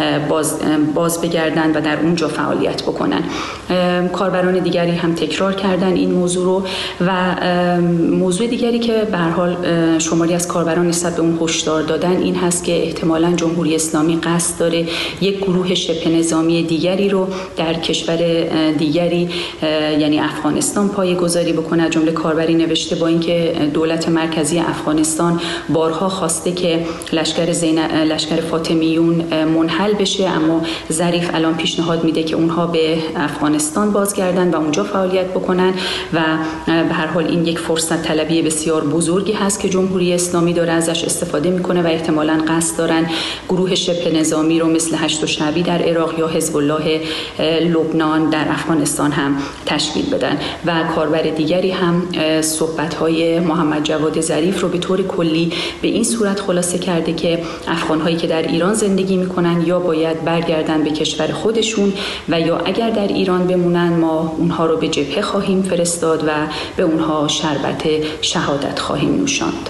باز بگردن و در اونجا فعالیت بکنن. کاربران دیگری هم تکرار کردن این موضوع رو و موضوع دیگری که به هر حال شماری از کاربران نسبت به اون هشدار دادن این هست که احتمالاً جمهوری اسلامی قصد داره یک گروه شبه نظامی دیگری رو در کشور دیگری یعنی افغانستان پایه‌گذاری بکنه. از جمله کاربری نوشته با اینکه دولت مرکزی افغانستان بارها خواسته که لشکر فاطمیون منحل بشه، اما ظریف الان پیشنهاد میده که اونها به افغانستان بازگردن و اونجا فعالیت بکنن و به هر حال این یک فرصت طلبی بسیار بزرگی هست که جمهوری اسلامی داره ازش استفاده میکنه و احتمالاً قصد دارن گروه شبه نظامی رو مثل هشت شعبی در عراق یا حزب الله لبنان در افغانستان هم تشکیل بدن. و کاربر دیگری هم صحبت‌های محمد جواد ظریف رو به طور کلی به این صورت خلاصه کرده که افغان‌هایی که در ایران زندگی میکنن یا باید برگردن به کشور خودشون و یا اگر در ایران بمونن ما اونها رو به جبهه خواهیم فرستاد و به اونها شربت شهادت خواهیم نوشاند.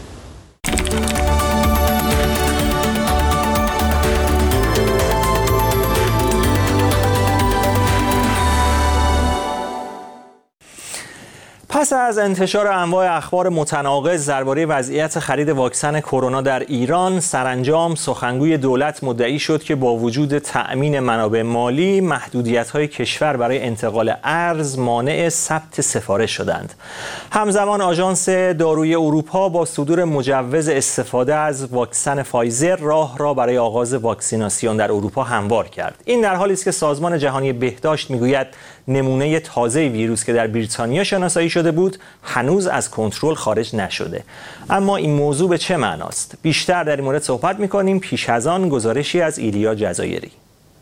پس از انتشار انواع اخبار متناقض درباره وضعیت خرید واکسن کرونا در ایران، سرانجام سخنگوی دولت مدعی شد که با وجود تأمین منابع مالی، محدودیت‌های کشور برای انتقال ارز مانع ثبت سفارش شدند. همزمان آژانس دارویی اروپا با صدور مجوز استفاده از واکسن فایزر راه را برای آغاز واکسیناسیون در اروپا هموار کرد. این در حالی است که سازمان جهانی بهداشت میگوید نمونه تازه ویروس که در بریتانیا شناسایی شده بود هنوز از کنترل خارج نشده. اما این موضوع به چه معناست؟ بیشتر در این مورد صحبت می‌کنیم. پیش از آن گزارشی از ایلیا جزایری.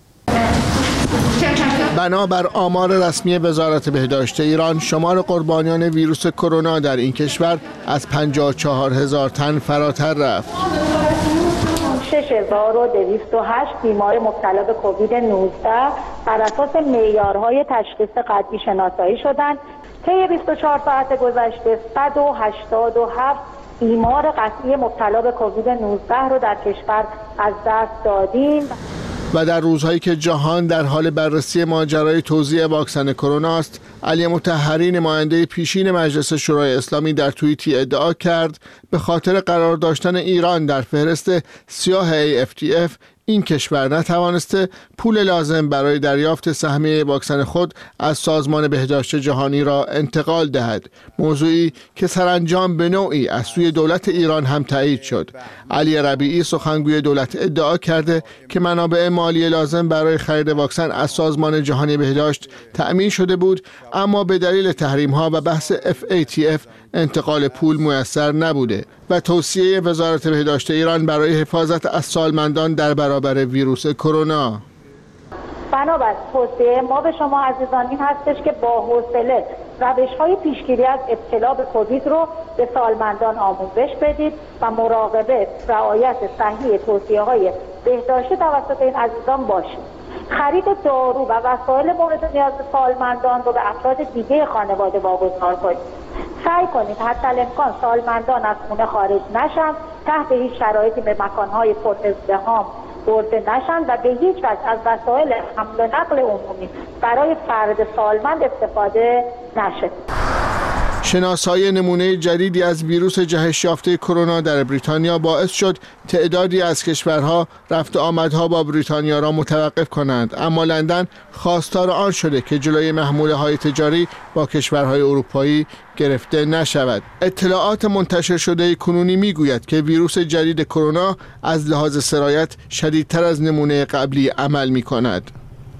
بنابر آمار رسمی وزارت بهداشت ایران، شمار قربانیان ویروس کرونا در این کشور از 54,000 تن فراتر رفت. 6208 بیمار مبتلا به کووید 19 بر اساس معیارهای تشخیص قطعی شناسایی شدند. طی 24 ساعت گذشته 187 بیمار قطعی مبتلا به کووید 19 رو در کشور از دست دادیم. و در روزهایی که جهان در حال بررسی ماجرای توزیع واکسن کرونا است، علی مطهری نماینده پیشین مجلس شورای اسلامی در توییتی ادعا کرد به خاطر قرار داشتن ایران در فهرست سیاه AFTF این کشور نتوانسته پول لازم برای دریافت سهمیه واکسن خود از سازمان بهداشت جهانی را انتقال دهد، موضوعی که سرانجام به نوعی از سوی دولت ایران هم تایید شد. علی ربیعی سخنگوی دولت ادعا کرده که منابع مالی لازم برای خرید واکسن از سازمان جهانی بهداشت تأمین شده بود، اما به دلیل تحریم‌ها و بحث FATF انتقال پول میسر نبوده و توصیه وزارت بهداشت ایران برای حفاظت از سالمندان در برابر ویروس کرونا. بنابر توصیه ما به شما عزیزان این هستش که با حوصله روش‌های پیشگیری از ابتلا به کووید رو به سالمندان آموزش بدید و مراقبه رعایت صحیح توصیه‌های بهداشتی توسط این عزیزان باشید. خرید دارو و وسایل مورد نیاز سالمندان رو به افراد دیگه خانواده واگذار کنید. سعی کنید حتی الامکان سالمندان از خونه خارج نشن، تحت هیچ شرایطی به مکانهای پرازدحام برده نشن و به هیچ وجه از وسایل حمل و نقل عمومی برای فرد سالمند استفاده نشه. شناسایی نمونه جدیدی از ویروس جهش یافته کرونا در بریتانیا باعث شد تعدادی از کشورها رفت و آمدها با بریتانیا را متوقف کنند، اما لندن خواستار آن شده که جلوی محموله‌های تجاری با کشورهای اروپایی گرفته نشود. اطلاعات منتشر شده کنونی میگوید که ویروس جدید کرونا از لحاظ سرایت شدیدتر از نمونه قبلی عمل می‌کند.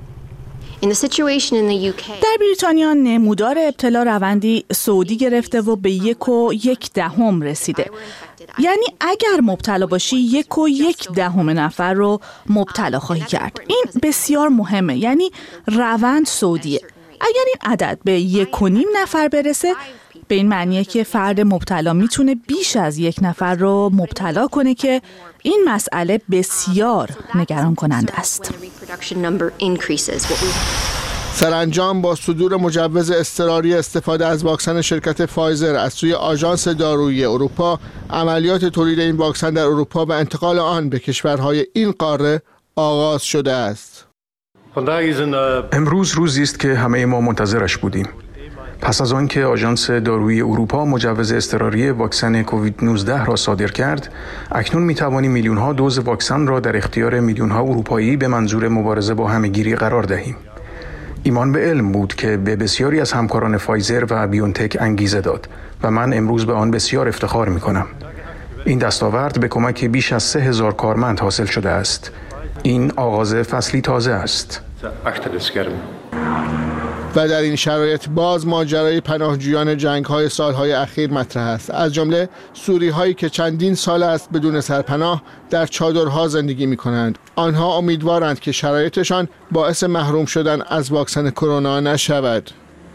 در بریتانیا نمودار ابتلا روندی صعودی گرفته و به 1.1 رسیده. یعنی اگر مبتلا باشی 1.1 نفر رو مبتلا خواهی کرد. این بسیار مهمه، یعنی روند صعودیه. اگر این عدد به 1.5 نفر برسه، به این معنیه که فرد مبتلا میتونه بیش از 1 نفر رو مبتلا کنه که این مسئله بسیار نگران کننده است. سرانجام با صدور مجوز اضطراری استفاده از واکسن شرکت فایزر از سوی آژانس دارویی اروپا، عملیات تولید این واکسن در اروپا و انتقال آن به کشورهای این قاره آغاز شده است. امروز روزی است که همه ما منتظرش بودیم. پس از آنکه آژانس دارویی اروپا مجوز اضطراری واکسن کووید 19 را صادر کرد، اکنون می‌توانیم میلیون‌ها دوز واکسن را در اختیار میلیون‌ها اروپایی به منظور مبارزه با همه‌گیری قرار دهیم. ایمان به علم بود که به بسیاری از همکاران فایزر و بیونتک انگیزه داد و من امروز به آن بسیار افتخار می‌کنم. این دستاورد به کمک بیش از 3000 کارمند حاصل شده است. این آغاز فصلی تازه است. و در این شرایط باز ماجرای پناهجویان جنگ‌های سال‌های اخیر مطرح است، از جمله سوری‌هایی که چندین سال است بدون سرپناه در چادرها زندگی می‌کنند. آنها امیدوارند که شرایطشان باعث محروم شدن از واکسن کرونا نشود.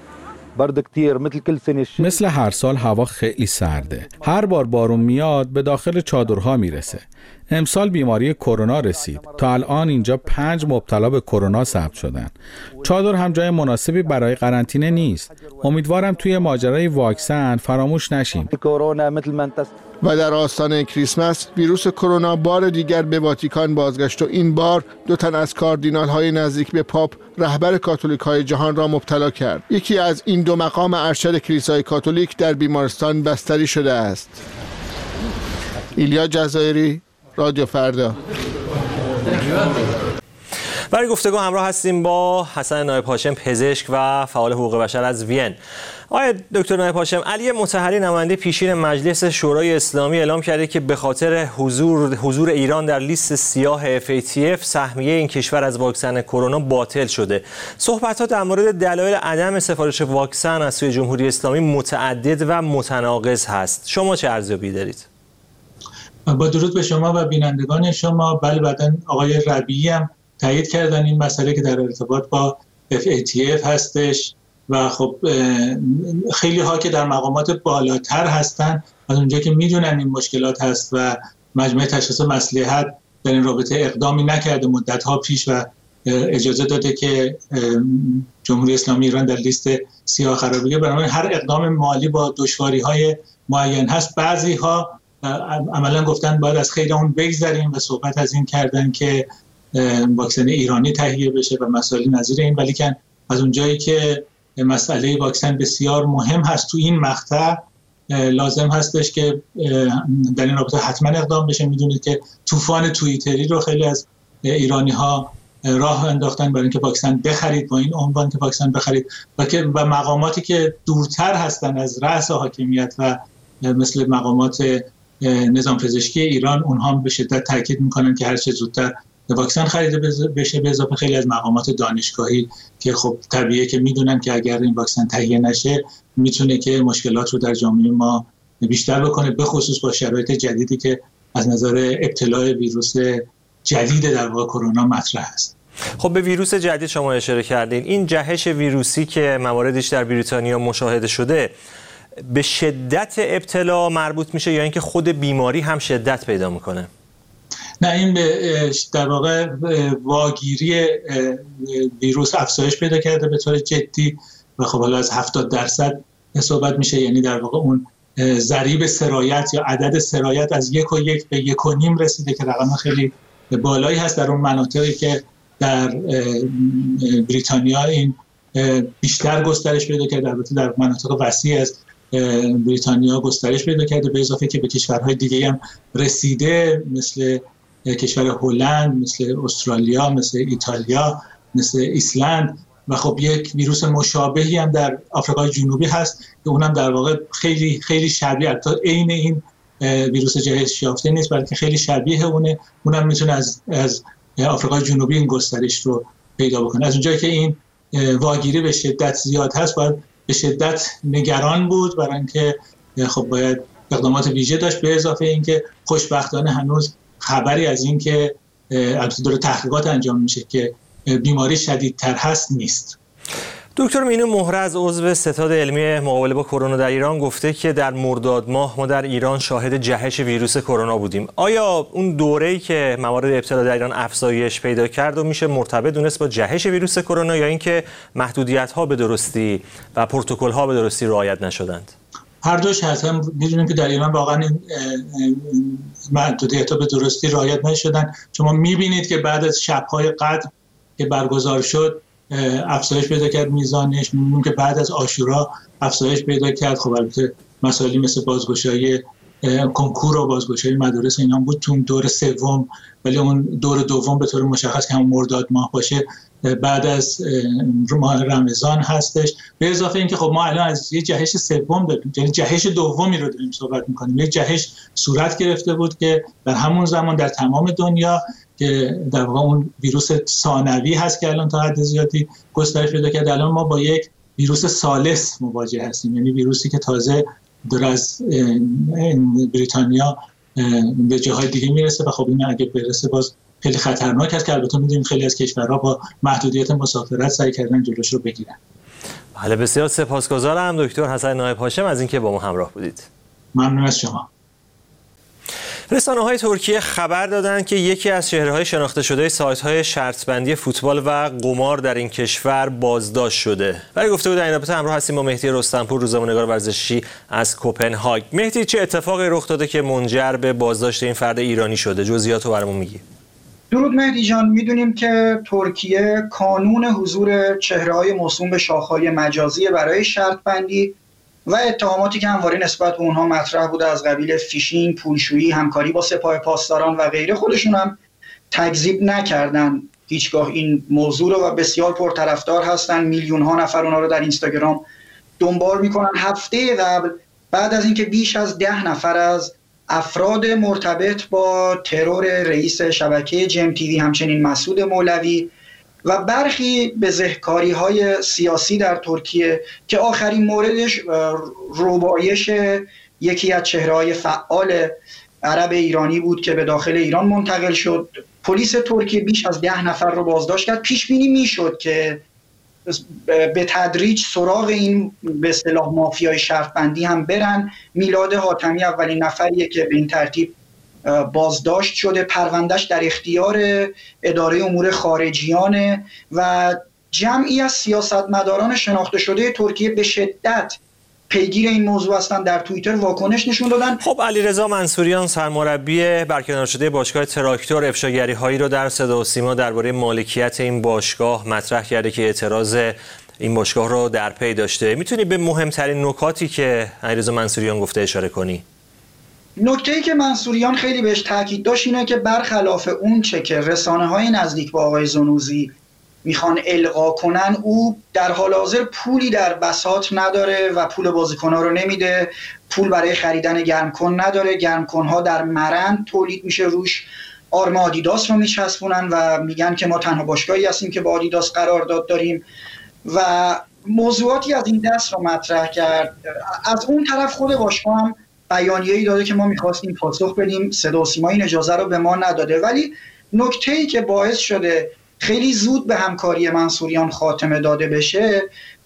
مثل هر سال هوا خیلی سرده. هر بار بارون میاد به داخل چادرها میرسه. امسال بیماری کرونا رسید. تا الان اینجا 5 مبتلا به کرونا ثبت شدن. چادر هم جای مناسبی برای قرنطینه نیست. امیدوارم توی ماجرای واکسن فراموش نشیم. و در آستانه کریسمس ویروس کرونا بار دیگر به واتیکان بازگشت و این بار 2 تن از کاردینال‌های نزدیک به پاپ رهبر کاتولیک‌های جهان را مبتلا کرد. یکی از این 2 مقام ارشد کلیسای کاتولیک در بیمارستان بستری شده است. ایلیا جزایری، رادیو فردا. برای گفتگو همراه هستیم با حسن نایب هاشم، پزشک و فعال حقوق بشر از وین. آقای دکتر نایب هاشم، علی مطهری نماینده پیشین مجلس شورای اسلامی اعلام کرده که به خاطر حضور ایران در لیست سیاه FATF سهمیه این کشور از واکسن کرونا باطل شده. صحبت‌ها در مورد دلایل عدم سفارش واکسن از سوی جمهوری اسلامی متعدد و متناقض هست. شما چه ارزیابی دارید؟ با درود به شما و بینندگان شما. بله، بعدن آقای ربیعی هم تایید کردن این مسئله که در ارتباط با FATF هستش و خب خیلی ها که در مقامات بالاتر هستن از اونجا که میدونن این مشکلات هست و مجمع تشخیص مصلحت در این رابطه اقدامی نکرده مدت ها پیش و اجازه داده که جمهوری اسلامی ایران در لیست سیاه قرار بگیره، بنابراین هر اقدام مالی با دشواری های معین هست. بعضی ها عملا گفتن باید از خیر اون بگذریم و صحبت از این کردن که واکسن ایرانی تهیه بشه و مسائل نظیر این، ولی که از اونجایی که مسئله واکسن بسیار مهم هست تو این مقطع لازم هستش که در این رابطه حتما اقدام بشه. میدونید که طوفان توییتری رو خیلی از ایرانی ها راه انداختن برای اینکه واکسن بخرید، با این عنوان که واکسن بخرید و مقاماتی که دورتر هستن از رأس حاکمیت و مثل مقامات نظام پزشکی ایران، اونها هم به شدت تاکید میکنن که هر چه زودتر واکسن خریده بشه، به اضافه خیلی از مقامات دانشگاهی که خب طبیعیه که میدونن که اگر این واکسن تهیه نشه میتونه که مشکلات رو در جامعه ما بیشتر بکنه، به خصوص با شرایط جدیدی که از نظر ابتلاع ویروس جدید در واقع کرونا مطرح است. خب به ویروس جدید شما اشاره کردین. این جهش ویروسی که مواردش در بریتانیا مشاهده شده به شدت ابتلا مربوط میشه یا اینکه خود بیماری هم شدت پیدا میکنه؟ نه، این در واقع واگیری ویروس افزایش پیدا کرده به طور جدی و خب حالا از 70% صحبت میشه، یعنی در واقع اون ضریب سرایت یا عدد سرایت از 1 به 1.5 رسیده که رقم خیلی بالایی هست در اون مناطقی که در بریتانیا این بیشتر گسترش پیدا کرده. البته در مناطق وسیع از بریتانیا گسترش پیدا کرده، به اضافه که به کشورهای دیگه هم رسیده، مثل کشور هلند، مثل استرالیا، مثل ایتالیا، مثل ایسلند. و خب یک ویروس مشابهی هم در آفریقای جنوبی هست که اونم در واقع خیلی خیلی شبیه، البته عین این ویروس جهش یافته نیست بلکه خیلی شبیه اونم میتونه از آفریقای جنوبی این گسترش رو پیدا بکنه. از اونجایی که این واگیری به شدت زیاد هست باید به شدت نگران بود، برای اینکه خب باید اقدامات ویژه داشت. به اضافه اینکه خوشبختانه هنوز خبری از این که البته داره تحقیقات انجام میشه که بیماری شدیدتر هست نیست. دکتر مینو مهرز عضو ستاد علمی مقابله با کرونا در ایران گفته که در مرداد ماه ما در ایران شاهد جهش ویروس کرونا بودیم. آیا اون دوره‌ای که موارد ابتلا در ایران افزایش پیدا کرد و میشه مرتبط دونست با جهش ویروس کرونا یا اینکه محدودیت‌ها به درستی و پروتکل‌ها به درستی رعایت نشدند؟ هر دوش هست. هم می‌دونیم که در ایران واقعا این محدودیت‌ها به درستی رعایت نشدن. شما می‌بینید که بعد از شب‌های قدر که برگزار شد افزایش پیدا کرد میزانش. می‌بینیم که بعد از عاشورا افزایش پیدا کرد. خب البته مسائلی مثل بازگشایی کنکور و بازگشایی مدارس اینا بود تو دور سوم، ولی اون دور دوم به طور مشخص که همون مرداد ماه باشه بعد از ماه رمضان هستش. به اضافه اینکه خب ما الان از یه جهش سوم داریم، یعنی جهش دومی رو داریم صحبت می‌کنیم. یه جهش صورت گرفته بود که در همون زمان در تمام دنیا که در واقع اون ویروس ثانوی هست که الان تا حد زیادی گسترش پیدا کرده. الان ما با یک ویروس ثالث مواجه هستیم، یعنی ویروسی که تازه داره از بریتانیا به جاهای دیگه میرسه و خب این اگه برسه باز خیلی خطرناک است که البته می‌دونیم خیلی از کشورها با محدودیت مسافرت سعی کردن جلوش رو بگیرن. بله، بسیار سپاسگزارم دکتر حسن نایب هاشم از اینکه با ما همراه بودید. ممنون از شما. رسانه‌های ترکیه خبر دادند که یکی از چهره‌های شناخته شده سایت‌های شرط‌بندی فوتبال و قمار در این کشور بازداشت شده. برای گفتگو در این رابطه همراه هستیم با مهدی رستمپور، روزنامه‌نگار ورزشی از کوپنهاگ. مهدی، چه اتفاقی رخ داده که منجر به بازداشت این فرد ایرانی شده؟ جزئیات رو برامون میگی؟ درود مهدی جان. میدونیم که ترکیه کانون حضور چهره‌های موسوم به شاخه‌های مجازی برای شرط‌بندی و اتهاماتی که همواره نسبت به اونها مطرح بوده از قبیل فیشینگ، پولشویی، همکاری با سپاه پاسداران و غیره خودشون هم تکذیب نکردن هیچگاه این موضوع رو و بسیار پرطرفدار هستن. میلیون‌ها نفر اونها رو در اینستاگرام دنبال میکنن. هفته قبل بعد از اینکه بیش از 10 نفر از افراد مرتبط با ترور رئیس شبکه جم تیوی همچنین مسعود مولوی و برخی بزهکاری‌های سیاسی در ترکیه که آخرین موردش ربایش یکی از چهره‌های فعال عرب ایرانی بود که به داخل ایران منتقل شد، پلیس ترکیه بیش از 10 نفر رو بازداشت کرد. پیش بینی میشد که به تدریج سراغ این به اصطلاح مافیای شرط‌بندی هم برن. میلاد حاتمی اولین نفریه که به این ترتیب بازداشت شده. پروندهش در اختیار اداره امور خارجیانه و جمعی از سیاستمداران شناخته شده ترکیه به شدت پیگیر این موضوع هستن. در توییتر واکنش نشون دادن. خب علیرضا منصوریان سرمربی برکنار شده باشگاه تراکتور افشاگری‌هایی رو در صدا و سیما درباره مالکیت این باشگاه مطرح کرده که اعتراض این باشگاه رو در پی داشته. میتونی به مهمترین نکاتی که علیرضا منصوریان گفته اشاره کنی؟ نکته‌ای که منصوریان خیلی بهش تاکید داشت اینه که برخلاف اون چه که رسانه‌های نزدیک با آقای زنوزی میخوان القا کنن، او در حال حاضر پولی در بساط نداره و پول بازیکن‌ها رو نمیده، پول برای خریدن گرمکن نداره، گرمکن‌ها در مرند تولید میشه، روش آرم آدیداس رو میچسبونن و میگن که ما تنها باشگاهی هستیم که با آدیداس قرارداد داریم و موضوعاتی از این دست رو مطرح کرد. از اون طرف خود باشگاه هم بیانیه‌ای داده که ما می‌خواستیم پاسخ بدیم، صدا و سیما این اجازه رو به ما نداده. ولی نکته‌ای که باعث شده خیلی زود به همکاری منصوریان خاتمه داده بشه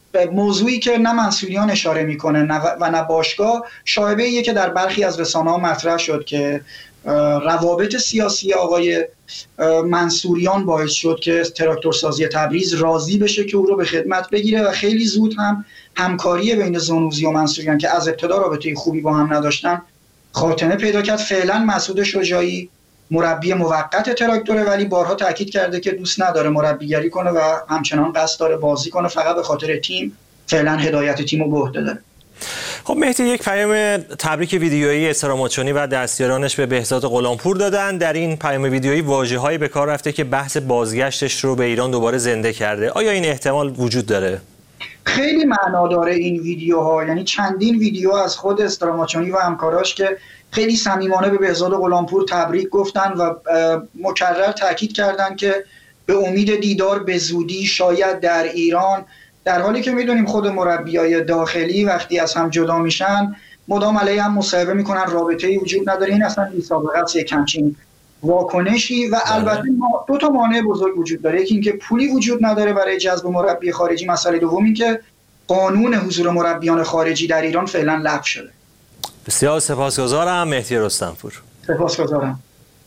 موضوعی که نه منصوریان اشاره میکنه و نه باشگاه، شایبه‌ایه که در برخی از رسانه‌ها مطرح شد که روابط سیاسی آقای منصوریان باعث شد که تراکتورسازی تبریز راضی بشه که او رو به خدمت بگیره و خیلی زود هم همکاری بین زنوزی و منصوریان که از ابتدا رابطه خوبی با هم نداشتن خاتمه پیدا کرد. فعلا مسعود شجاعی مربی موقت تراکتوره، ولی بارها تاکید کرده که دوست نداره مربیگری کنه و همچنان قصد داره بازی کنه، فقط به خاطر تیم فعلا هدایت تیمو به عهده داره. خب مهدی، یک پیام تبریک ویدیویی استراماچونی و دستیارانش به بهزاد غلامپور دادن. در این پیام ویدیویی واژه‌هایی به کار رفته که بحث بازگشتش رو به ایران دوباره زنده کرده. آیا این احتمال وجود داره؟ خیلی معنا داره این ویدیوها، یعنی چندین ویدیو از خود استراماچونی و همکاراش که خیلی صمیمانه به بهزاد غلامپور تبریک گفتن و مکرر تاکید کردن که به امید دیدار به زودی شاید در ایران، در حالی که میدونیم خود مربیای داخلی وقتی از هم جدا میشن مدام علیه هم مصاحبه میکنن، رابطه‌ای وجود نداره. این اصلا بی‌سابقه است یک همچین واکنشی. و البته دو تا مانع بزرگ وجود داره، یکی اینکه پولی وجود نداره برای جذب مربی خارجی، مسئله دوم این که قانون حضور مربیان خارجی در ایران فعلا لغو شده. بسیار سپاسگزارم مهدی رستمپور. سپاسگزارم.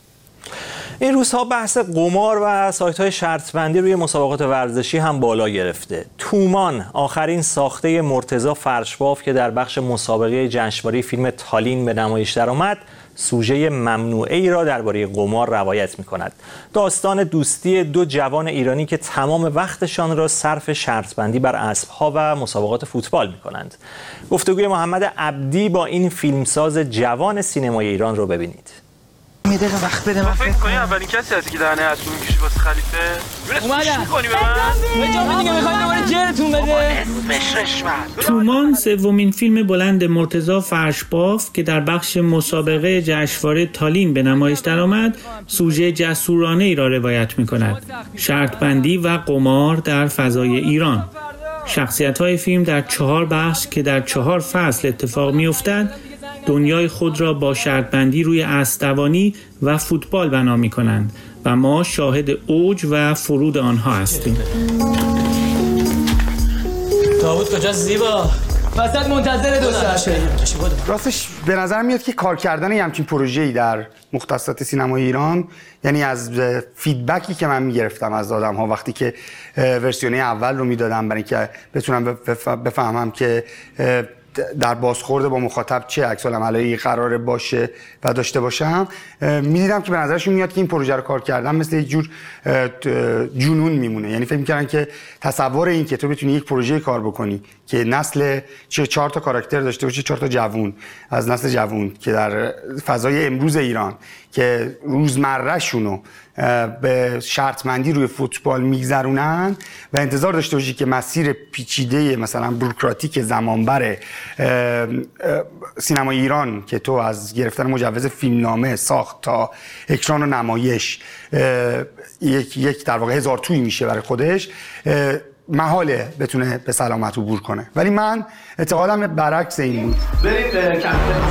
این روزها بحث قمار و سایت‌های شرط‌بندی روی مسابقات ورزشی هم بالا گرفته. تومان، آخرین ساخته مرتضی فرشباف که در بخش مسابقه جشنواره فیلم تالین به نمایش درآمد، سوژه ممنوعه‌ای را درباره قمار روایت می‌کند. داستان دوستی دو جوان ایرانی که تمام وقتشان را صرف شرط‌بندی بر اسب‌ها و مسابقات فوتبال می‌کنند. گفتگوی محمد عبدی با این فیلمساز جوان سینمای ایران رو ببینید. یه دقیقه وقت بده. من فکر کنی اولین کسی هستی که دهنه اسبون می‌کشی واسه خلیفه؟ اومدم. می‌کنی به من؟ به جا میگم می‌خوای دوباره جرتون بده. تومان سومین فیلم بلند مرتضی فرشباف که در بخش مسابقه جشنواره تالین به نمایش درآمد، سوژه جسورانه‌ای را روایت می‌کند. شرط‌بندی و قمار در فضای ایران. شخصیت‌های فیلم در 4 بخش که در 4 فصل اتفاق می‌افتد، دنیای خود را با شرط‌بندی روی اسب‌دوانی و فوتبال بنا می‌کنند و ما شاهد اوج و فرود آنها هستیم. داوود کجا زیبا؟ وسط منتظر 2 ساعته. راستش به نظر میاد که کار کردن همچین پروژه‌ای در مختصات سینمای ایران، یعنی از فیدبکی که من میگرفتم از آدم‌ها وقتی که ورسیون اول رو میدادم برای اینکه بتونم بفهمم که در بازخورد با مخاطب چه عکس‌العملی قراره باشه و داشته باشم، میدیدم که به نظرشون میاد که این پروژه رو کار کردن مثل یک جور جنون میمونه. یعنی فکر می‌کردن که تصور این که تو بتونی یک پروژه کار بکنی که نسل 4 تا کاراکتر داشته باشه، 4 تا جوون از نسل جوون که در فضای امروز ایران که روزمره‌شونو به شرط‌بندی روی فوتبال میگذرونن و انتظار داشته باشی که مسیر پیچیده مثلا بوروکراتیک زمانبر سینمای ایران که تو از گرفتن مجوز فیلمنامه ساخت تا اکران و نمایش یک در واقع 1000 تویی میشه برای خودش، محاله بتونه به سلامت عبور کنه. ولی من اعتقادم برعکس این بود. بریم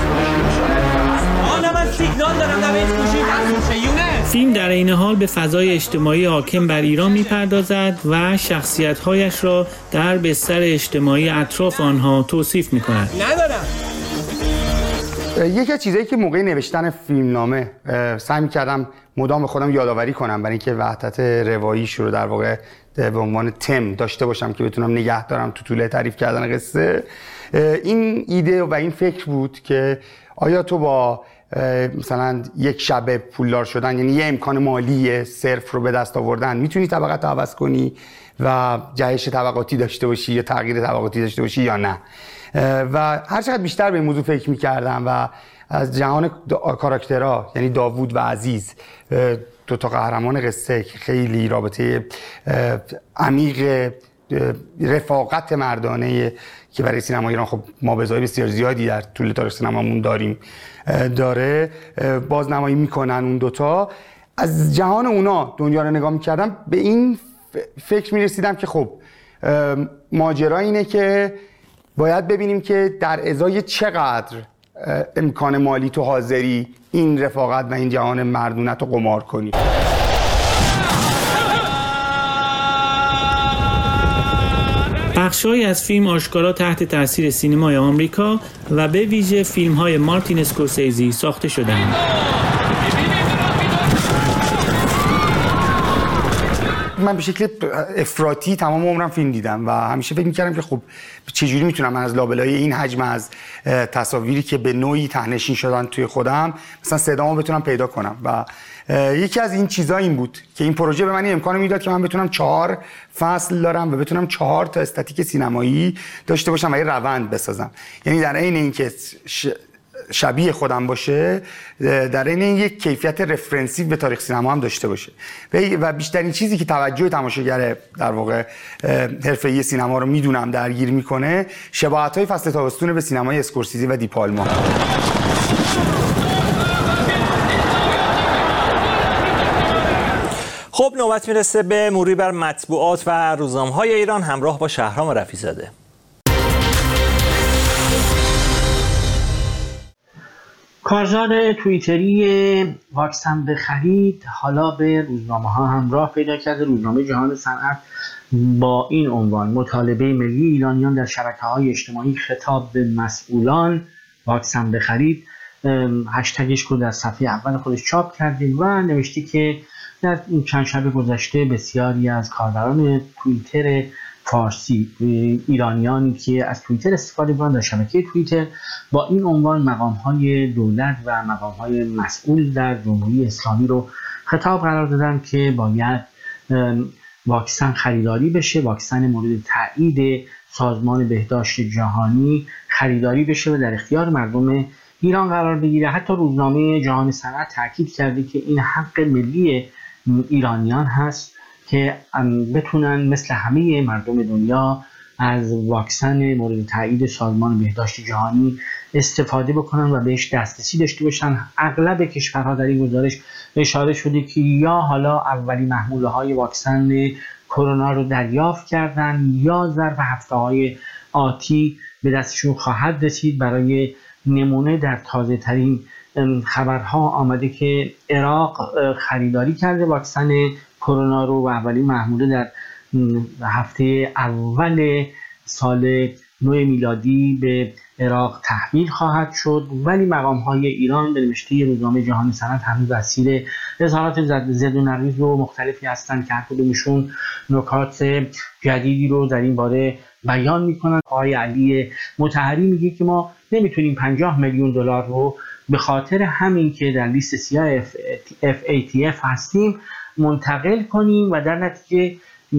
من سیگنال دارم فیلم در این حال به فضای اجتماعی حاکم بر ایران میپردازد و شخصیت‌هایش را در بستر اجتماعی اطراف آنها توصیف می‌کند. ندارم. یکی از چیزایی که موقع نوشتن فیلمنامه سعی می‌کردم مدام به خودم یادآوری کنم برای اینکه وحدت رواییش رو در واقع به عنوان تم داشته باشم که بتونم نگه دارم تو طول تعریف کردن قصه، این ایده و این فکر بود که آیا تو با مثلا یک شب پولدار شدن، یعنی یه امکان مالی صرف رو به دست آوردن، میتونی طبقات رو عوض کنی و جهش طبقاتی داشته باشی یا تغییر طبقاتی داشته باشی یا نه. و هر چقدر بیشتر به این موضوع فکر میکردم و از جهان کاراکترها، یعنی داوود و عزیز، 2 تا قهرمان قصه که خیلی رابطه عمیق رفاقت مردانه که برای سینما ایران خب ما بزایی بسیار زیادی در طول تاریخ سینمامون داریم داره، بازنمایی میکنن اون 2 تا. از جهان اونا دنیا رو نگاه میکردم، به این فکر میرسیدم که خب ماجرا اینه که باید ببینیم که در ازای چقدر امکان مالی تو حاضری این رفاقت و این جهان مردونت رو قمار کنی. بخش‌هایی از فیلم آشکارا تحت تاثیر سینمای آمریکا و به ویژه فیلم‌های مارتین اسکورسیزی ساخته شده‌اند. من به شکل افراطی تمام عمرم فیلم دیدم و همیشه فکر می‌کردم که خب چجوری میتونم من از لابلای این حجم از تصاویری که به نوعی ته‌نشین شدن توی خودم مثلا صدامو بتونم پیدا کنم و یکی از این چیزا این بود که این پروژه به من امکان میداد که من بتونم 4 فصل دارم و بتونم 4 تا استاتیک سینمایی داشته باشم و یه روند بسازم. یعنی در عین اینکه شبیه خودم باشه، در این یک کیفیت رفرنسیو به تاریخ سینما هم داشته باشه و بیشترین چیزی که توجه تماشاگر در واقع حرفه‌ای سینما رو میدونم درگیر میکنه شباهت‌های فصل تابستون به سینمای اسکورسیزی و دیپالما. خب نوبت میرسه به مروری بر مطبوعات و روزنامه‌های ایران همراه با شهرام رفیع‌زاده. کارزار توییتری واکسن بخرید حالا به روزنامه‌ها همراه پیدا کرده. روزنامه جهان صنعت با این عنوان: مطالبه ملی ایرانیان در شبکه‌های اجتماعی، خطاب به مسئولان، واکسن بخرید. هشتگش رو در صفحه اول خودش چاپ کردیم و نوشته که در این چند شب گذشته بسیاری از کاربران توییتر فارسی، ایرانیانی که از توییتر استفاده می‌کنند در شبکه توییتر، با این عنوان مقام‌های دولت و مقام‌های مسئول در جمهوری اسلامی رو خطاب قرار دادن که باید واکسن خریداری بشه، واکسن مورد تایید سازمان بهداشت جهانی خریداری بشه و در اختیار مردم ایران قرار بگیره. حتی روزنامه جهان صنعت تاکید کرده که این حق ملی ایرانیان هست که بتونن مثل همه مردم دنیا از واکسن مورد تایید سازمان بهداشت جهانی استفاده بکنن و بهش دسترسی داشته باشن. اغلب کشورها در این گزارش اشاره شده که یا حالا اولی محموله های واکسن کرونا رو دریافت کردن یا ظرف هفته‌های آتی به دستشون خواهد رسید. برای نمونه در تازه ترین خبرها آمده که عراق خریداری کرده واکسن کرونا رو و اولین محموله در هفته اول سال نو میلادی به عراق تحویل خواهد شد. ولی مقام‌های ایران به نوشته روزنامه جهان صنعت هنوز اسیر اظهارات زد و نقیض و مختلفی هستند که هر کدومشون نکات جدیدی رو در این باره بیان میکنن. آقای علی مطهری میگه که ما نمیتونیم 50 میلیون دلار رو به خاطر همین که در لیست سیاه FATF هستیم منتقل کنیم و در نتیجه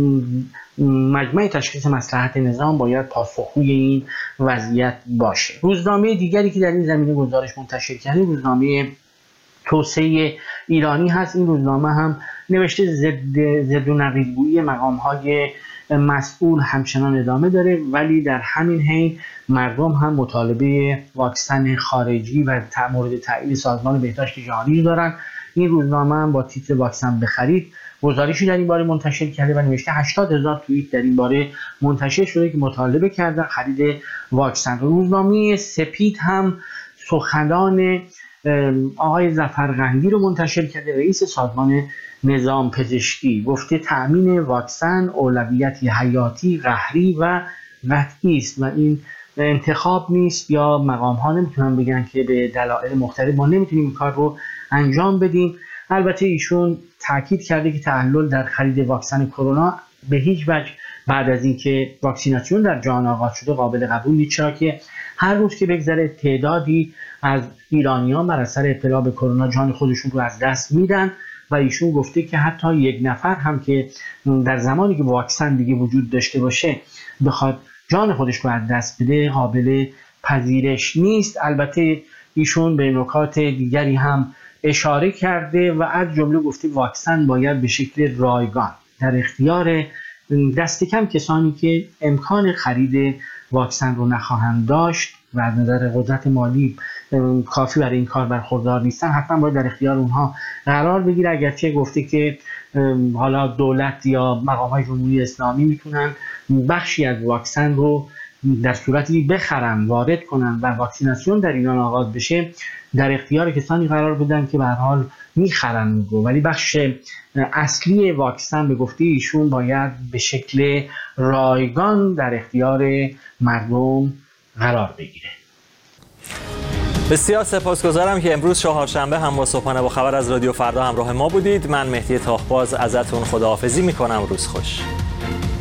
مجمع تشخیص مصلحت نظام باید پاسخگوی این وضعیت باشه. روزنامه دیگری که در این زمینه گزارش منتشر کرده روزنامه توسعه ایرانی هست. این روزنامه هم نوشته ضد و نقیض‌گویی مقام‌های مسئول همچنان ادامه داره، ولی در همین حین مردم هم مطالبه واکسن خارجی و مورد تایید سازمان بهداشت جهانی دارن. این روزنامه هم با تیتر واکسن بخرید گزارشی در این باره منتشر کرده و نوشته 80,000 توییت در این باره منتشر شده که مطالبه کردن خرید واکسن. روزنامه سپید هم سخنان آقای ظفرقندی رو منتشر کرده، رئیس سازمان نظام پزشکی. گفته تأمین واکسن اولویتی حیاتی قهری و قطعی است و این انتخاب نیست یا مقام ها نمیتونن بگن که به دلایل مختلف ما نمیتونیم این کار رو انجام بدیم. البته ایشون تاکید کرده که تعلل در خرید واکسن کرونا به هیچ وجه بعد از اینکه واکسیناسیون در جهان آغاز شده قابل قبول نیست، چرا که هر روز که بگذره تعدادی از ایرانیان بر اثر ابتلا به کرونا جان خودشون رو از دست میدن و ایشون گفته که حتی یک نفر هم که در زمانی که واکسن دیگه وجود داشته باشه بخواد جان خودش رو از دست بده قابل پذیرش نیست. البته ایشون به نکات دیگری هم اشاره کرده و از جمله گفته واکسن باید به شکل رایگان در اختیار دست کم کسانی که امکان خرید واکسن رو نخواهند داشت و از نظر قدرت مالی کافی برای این کار برخوردار نیستن حتما باید در اختیار اونها قرار بگیره. اگرچه گفته که حالا دولت یا مقام‌های جمهوری اسلامی میتونن بخشی از واکسن رو در صورتی بخرن، وارد کنن و واکسیناسیون در ایران آغاز بشه در اختیار کسانی قرار بدن که به هر حال میخرن، ولی بخش اصلی واکسن به گفته ایشون باید به شکل رایگان در اختیار مردم قرار بگیره. بسیار سپاسگزارم که امروز چهارشنبه هم با صبحانه با خبر از رادیو فردا همراه ما بودید. من مهدی تاخباز ازتون خداحافظی میکنم. روز خوش.